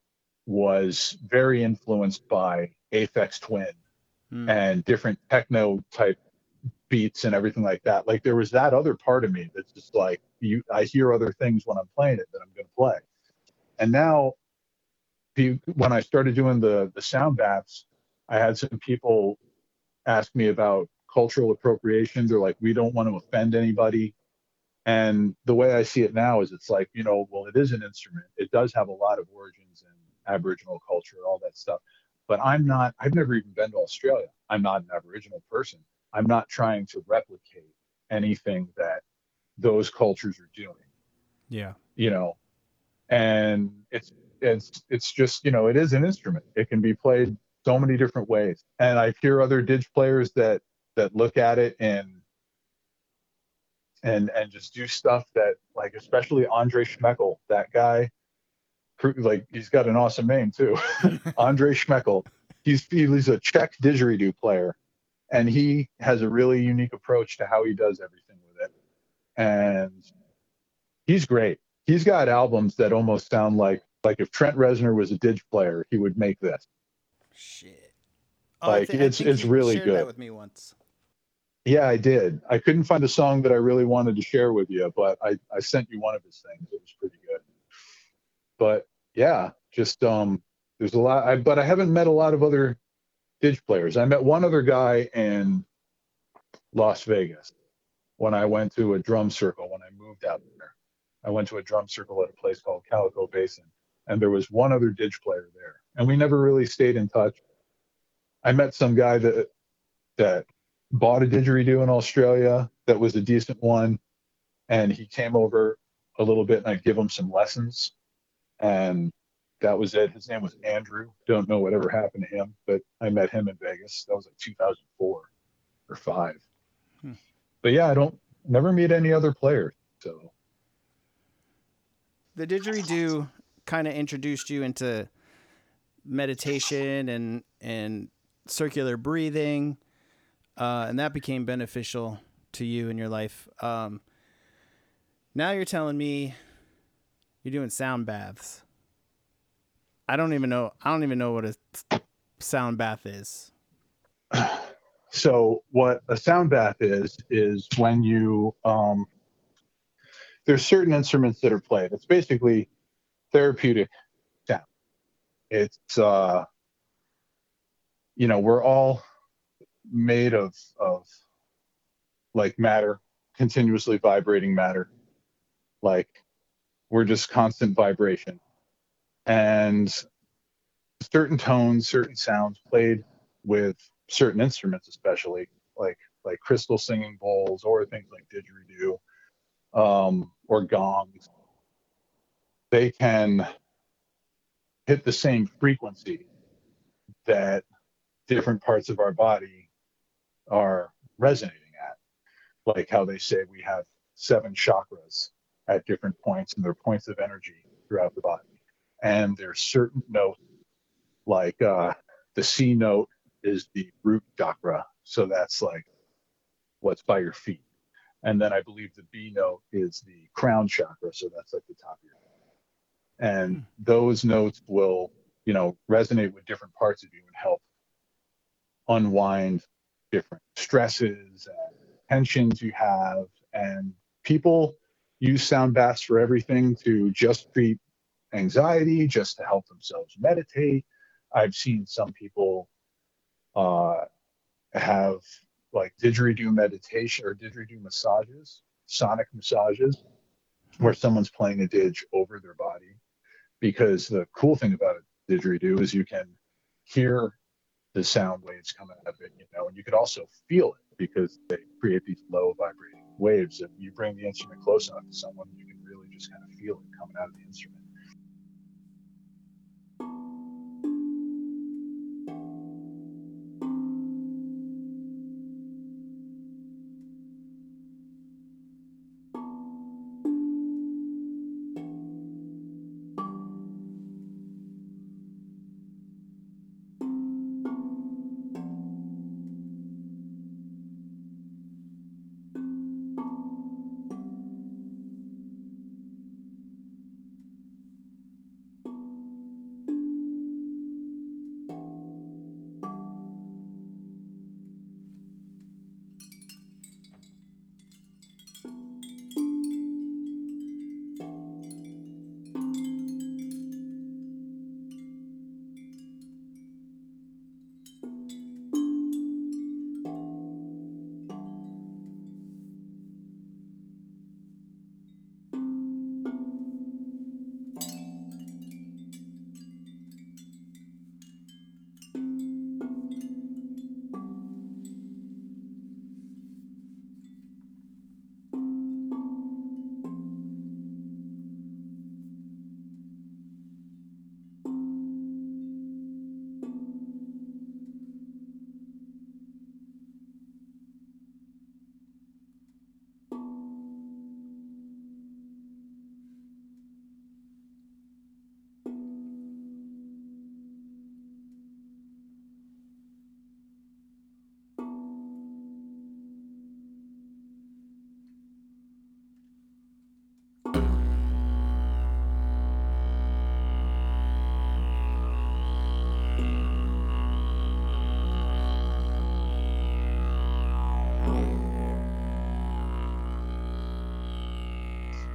was very influenced by Aphex Twin Hmm. and different techno type beats and everything like that. Like there was that other part of me that's just like I hear other things when I'm playing it that I'm going to play. And now, when I started doing the sound baths, I had some people ask me about cultural appropriation. They're like, we don't want to offend anybody. And the way I see it now is it's like, well, it is an instrument. It does have a lot of origins in Aboriginal culture, all that stuff. But I've never even been to Australia. I'm not an Aboriginal person. I'm not trying to replicate anything that those cultures are doing, Yeah. And it's just, it is an instrument. It can be played so many different ways. And I hear other dig players that look at it and just do stuff that, like, especially Andre Schmeckel, that guy, like, he's got an awesome name too. Andre Schmeckel. He's a Czech didgeridoo player, and he has a really unique approach to how he does everything with it. And he's great. He's got albums that almost sound like if Trent Reznor was a dig player, he would make this. Shit. Oh, like I think it's you really shared good. that with me once. Yeah, I did. I couldn't find a song that I really wanted to share with you, but I sent you one of his things. It was pretty good. But yeah, just there's a lot. But I haven't met a lot of other dig players. I met one other guy in Las Vegas when I went to a drum circle when I moved out there. I went to a drum circle at a place called Calico Basin, and there was one other dig player there, and we never really stayed in touch. I met some guy that bought a didgeridoo in Australia that was a decent one, and he came over a little bit, and I'd give him some lessons, and that was it. His name was Andrew. Don't know whatever happened to him, but I met him in Vegas. That was like 2004 or 5. But yeah, I never meet any other players. So the didgeridoo kind of introduced you into meditation and circular breathing, and that became beneficial to you in your life. Now you're telling me you're doing sound baths. I don't even know what a sound bath is. So what a sound bath is when you there's certain instruments that are played. It's basically therapeutic sound. It's we're all made of like matter, continuously vibrating matter. Like we're just constant vibration. And certain tones, certain sounds played with certain instruments, especially like crystal singing bowls or things like didgeridoo, or gongs, they can hit the same frequency that different parts of our body are resonating at. Like how they say we have 7 chakras at different points, and they're points of energy throughout the body. And there's certain notes, like the C note is the root chakra, so that's like what's by your feet. And then I believe the B note is the crown chakra, so that's like the top of your head. And those notes will, resonate with different parts of you and help unwind different stresses and tensions you have. And people use sound baths for everything, to just treat anxiety, just to help themselves meditate. I've seen some people have like didgeridoo meditation or didgeridoo massages, sonic massages, where someone's playing a didge over their body. Because the cool thing about a didgeridoo is you can hear the sound waves coming out of it, and you could also feel it because they create these low vibrating waves. If you bring the instrument close enough to someone, you can really just kind of feel it coming out of the instrument.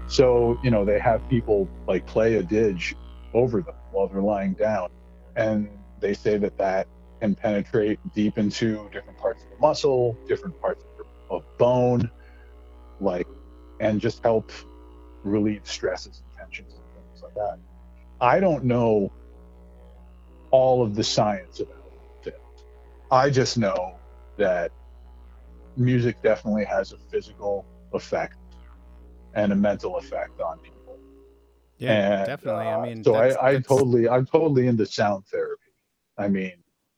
So, they have people like play a didge over them while they're lying down. And they say that can penetrate deep into different parts of the muscle, different parts of bone, like, and just help relieve stresses and tensions and things like that. I don't know all of the science about it. I just know that music definitely has a physical effect and a mental effect on people. Yeah, And definitely. I mean, so I'm totally into sound therapy. I mean,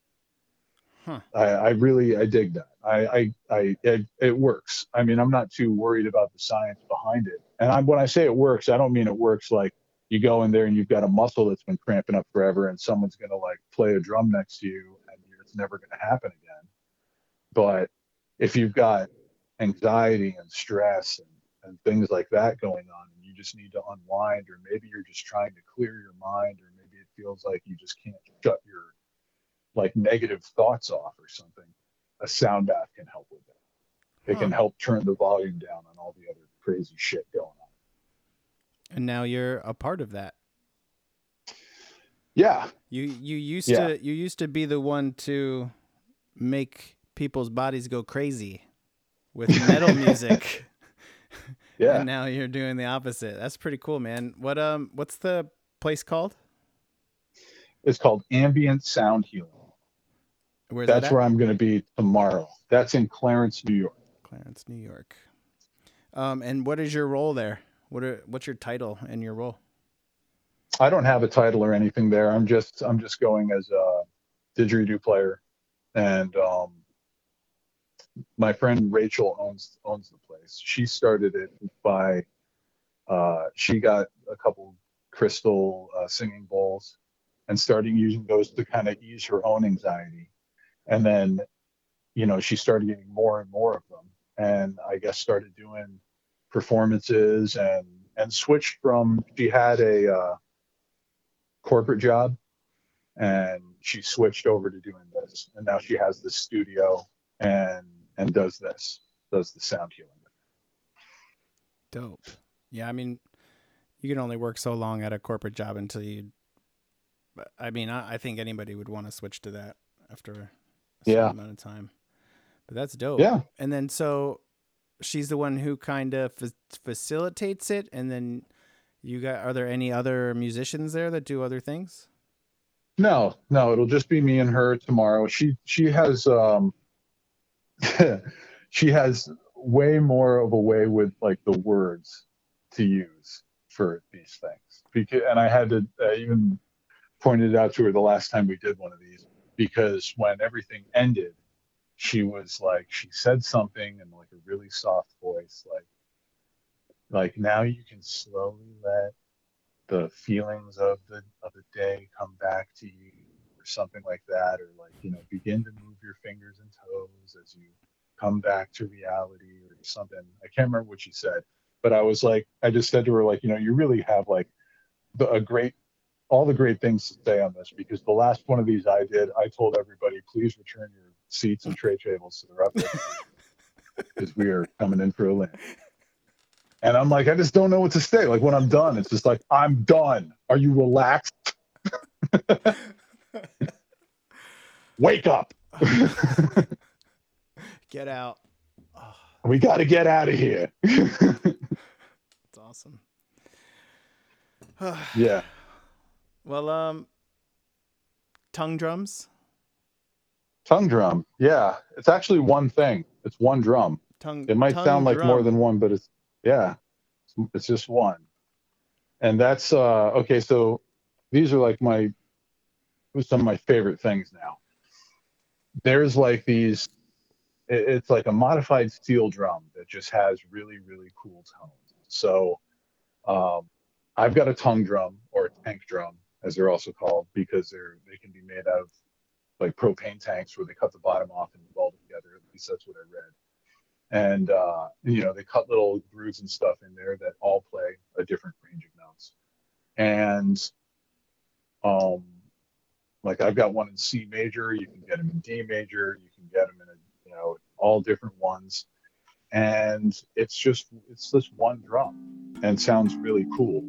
I dig that. It works. I mean, I'm not too worried about the science behind it. And when I say it works, I don't mean it works like you go in there and you've got a muscle that's been cramping up forever and someone's going to like play a drum next to you and it's never going to happen again. But if you've got anxiety and stress and things like that going on and you just need to unwind, or maybe you're just trying to clear your mind, or maybe it feels like you just can't shut your like negative thoughts off or something, a sound bath can help with that. It can help turn the volume down on all the other crazy shit going on. And now you're a part of that. Yeah. You used to be the one to make people's bodies go crazy with metal music. Yeah. And now you're doing the opposite. That's pretty cool, man. What's the place called? It's called Ambient Sound Healing. That's where I'm going to be tomorrow. That's in Clarence, New York. Clarence, New York. And what is your role there? What's your title and your role? I don't have a title or anything there. I'm just going as a didgeridoo player, and my friend Rachel owns the place. She started it by she got a couple crystal singing bowls and started using those to kind of ease her own anxiety. And then, she started getting more and more of them, and I guess started doing performances and switched from, she had a corporate job and she switched over to doing this, and now she has this studio and does the sound healing. Dope. Yeah, I mean, you can only work so long at a corporate job until you. I mean, I think anybody would want to switch to that after a certain amount of time. But that's dope. Yeah. And then so she's the one who kind of facilitates it, and then are there any other musicians there that do other things? No, it'll just be me and her tomorrow. She has she has way more of a way with like the words to use for these things. And I had to even pointed it out to her the last time we did one of these, because when everything ended, she was like, she said something in like a really soft voice, like now you can slowly let the feelings of the day come back to you, or something like that, or like, begin to move your fingers and toes as you come back to reality, or something. I can't remember what she said, but I just said to her, like, you really have like all the great things to say on this, because the last one of these I did, I told everybody, please return your seats and tray tables to the rep because we are coming in for a land. And I'm like, I just don't know what to say. Like when I'm done, it's just like, I'm done. Are you relaxed? Wake up. Get out. Oh. We got to get out of here. That's awesome. Yeah. Well, tongue drums. Tongue drum. Yeah. It's actually one thing. It's one drum. It might sound like more than one, but it's just one. And that's okay. So these are like some of my favorite things now. There's like these, it's like a modified steel drum that just has really, really cool tones. So I've got a tongue drum, or a tank drum, as they're also called, because they can be made out of like propane tanks where they cut the bottom off and weld it together. At least that's what I read. And they cut little grooves and stuff in there that all play a different range of notes. And like I've got one in C major. You can get them in D major. You can get them in all different ones. And it's this one drum. and sounds really cool.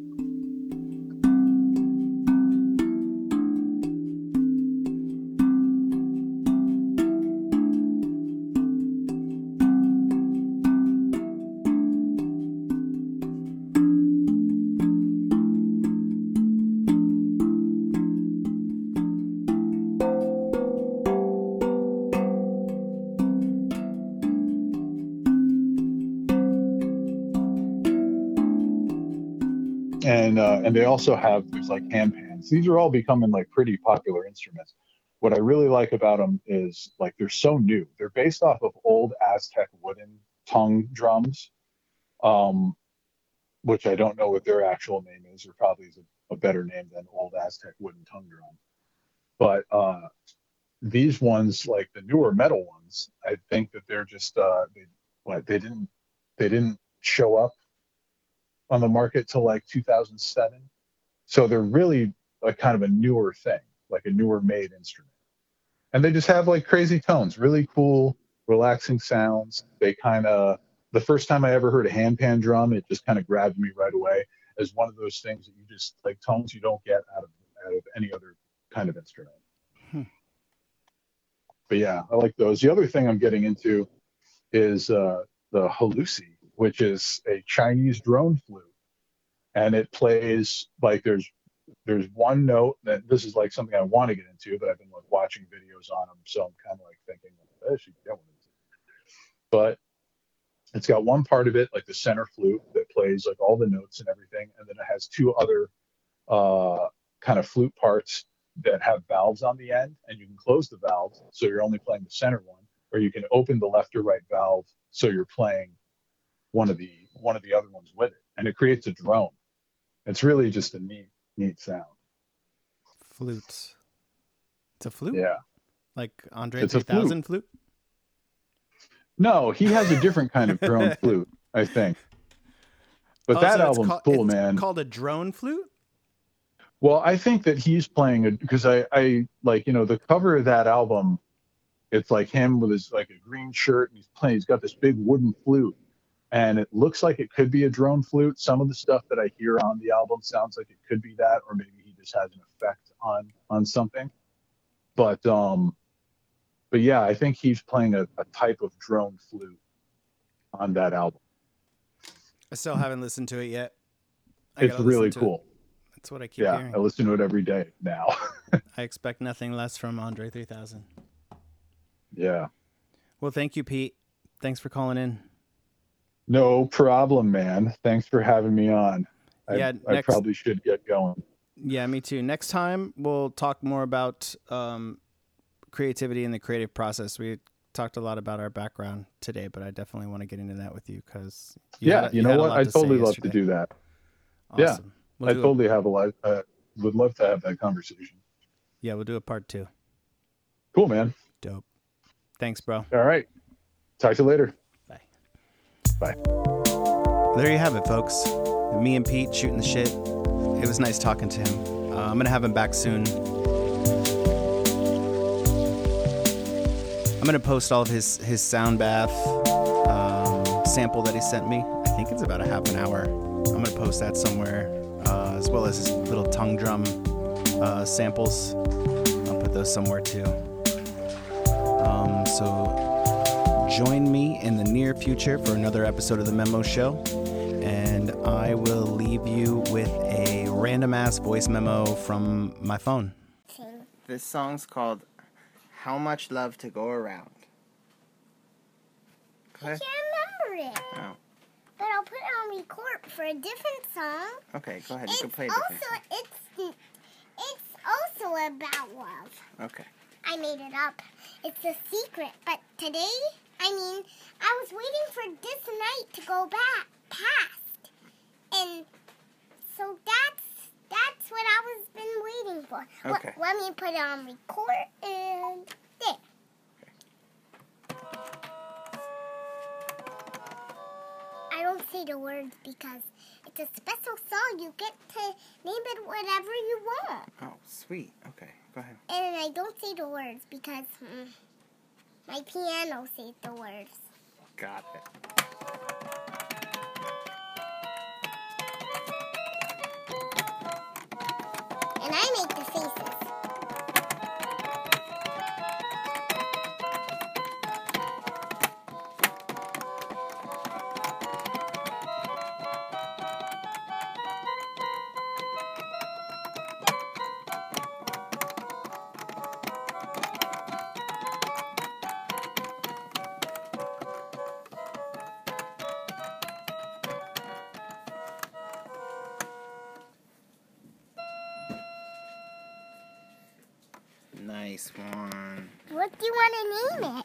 And they also have, there's like handpans. These are all becoming like pretty popular instruments. What I really like about them is like they're so new. They're based off of old Aztec wooden tongue drums, um, which I don't know what their actual name is, or probably is a better name than old Aztec wooden tongue drum. But these ones, like the newer metal ones, I think that they're just they didn't show up on the market till like 2007. So they're really like kind of a newer thing, like a newer made instrument. And they just have like crazy tones, really cool, relaxing sounds. They kind of, the first time I ever heard a handpan drum, it just kind of grabbed me right away as one of those things that you just like tones you don't get out of any other kind of instrument. But yeah, I like those. The other thing I'm getting into is the Halusi, which is a Chinese drone flute. And it plays like there's one note that this is like something I want to get into, but I've been like watching videos on them, so I'm kind of like thinking I should get one of these. But it's got one part of it, like the center flute, that plays like all the notes and everything, and then it has two other kind of flute parts that have valves on the end, and you can close the valves so you're only playing the center one, or you can open the left or right valve so you're playing one of the other ones with it, and it creates a drone. It's really just a neat sound. Flutes. It's a flute? Yeah. Like Andre 3000 flute? No, he has a different kind of drone flute, I think. But that album's cool, man. It's called a drone flute? Well, I think that he's playing it because I like, the cover of that album, it's like him with his like a green shirt, and he's got this big wooden flute. And it looks like it could be a drone flute. Some of the stuff that I hear on the album sounds like it could be that, or maybe he just has an effect on something. But yeah, I think he's playing a type of drone flute on that album. I still haven't listened to it yet. It's really cool. That's what I keep hearing. Yeah, I listen to it every day now. I expect nothing less from Andre 3000. Yeah. Well, thank you, Pete. Thanks for calling in. No problem, man. Thanks for having me on. I probably should get going. Yeah, me too. Next time, we'll talk more about creativity and the creative process. We talked a lot about our background today, but I definitely want to get into that with you because you know what? I totally love to do that. Awesome. Yeah, I totally have a lot. Would love to have that conversation. Yeah, we'll do a part 2. Cool, man. Dope. Thanks, bro. All right. Talk to you later. Bye. There you have it, folks. Me and Pete shooting the shit. It was nice talking to him. I'm going to have him back soon. I'm going to post all of his sound bath sample that he sent me. I think it's about a half an hour. I'm going to post that somewhere, as well as his little tongue drum samples. I'll put those somewhere too. So join me in the near future for another episode of The Memo Show, and I will leave you with a random-ass voice memo from my phone. This song's called How Much Love to Go Around. I can't remember it. Oh. But I'll put it on record for a different song. Okay, go ahead. You can play a different song. It's also about love. Okay. I made it up. It's a secret, but today... I was waiting for this night to go past, and so that's what I was been waiting for. Okay. Let me put it on record, and there. Okay. I don't say the words because it's a special song. You get to name it whatever you want. Oh, sweet. Okay, go ahead. And I don't say the words because... my piano says the words. Got it. faces. Nice one. What do you want to name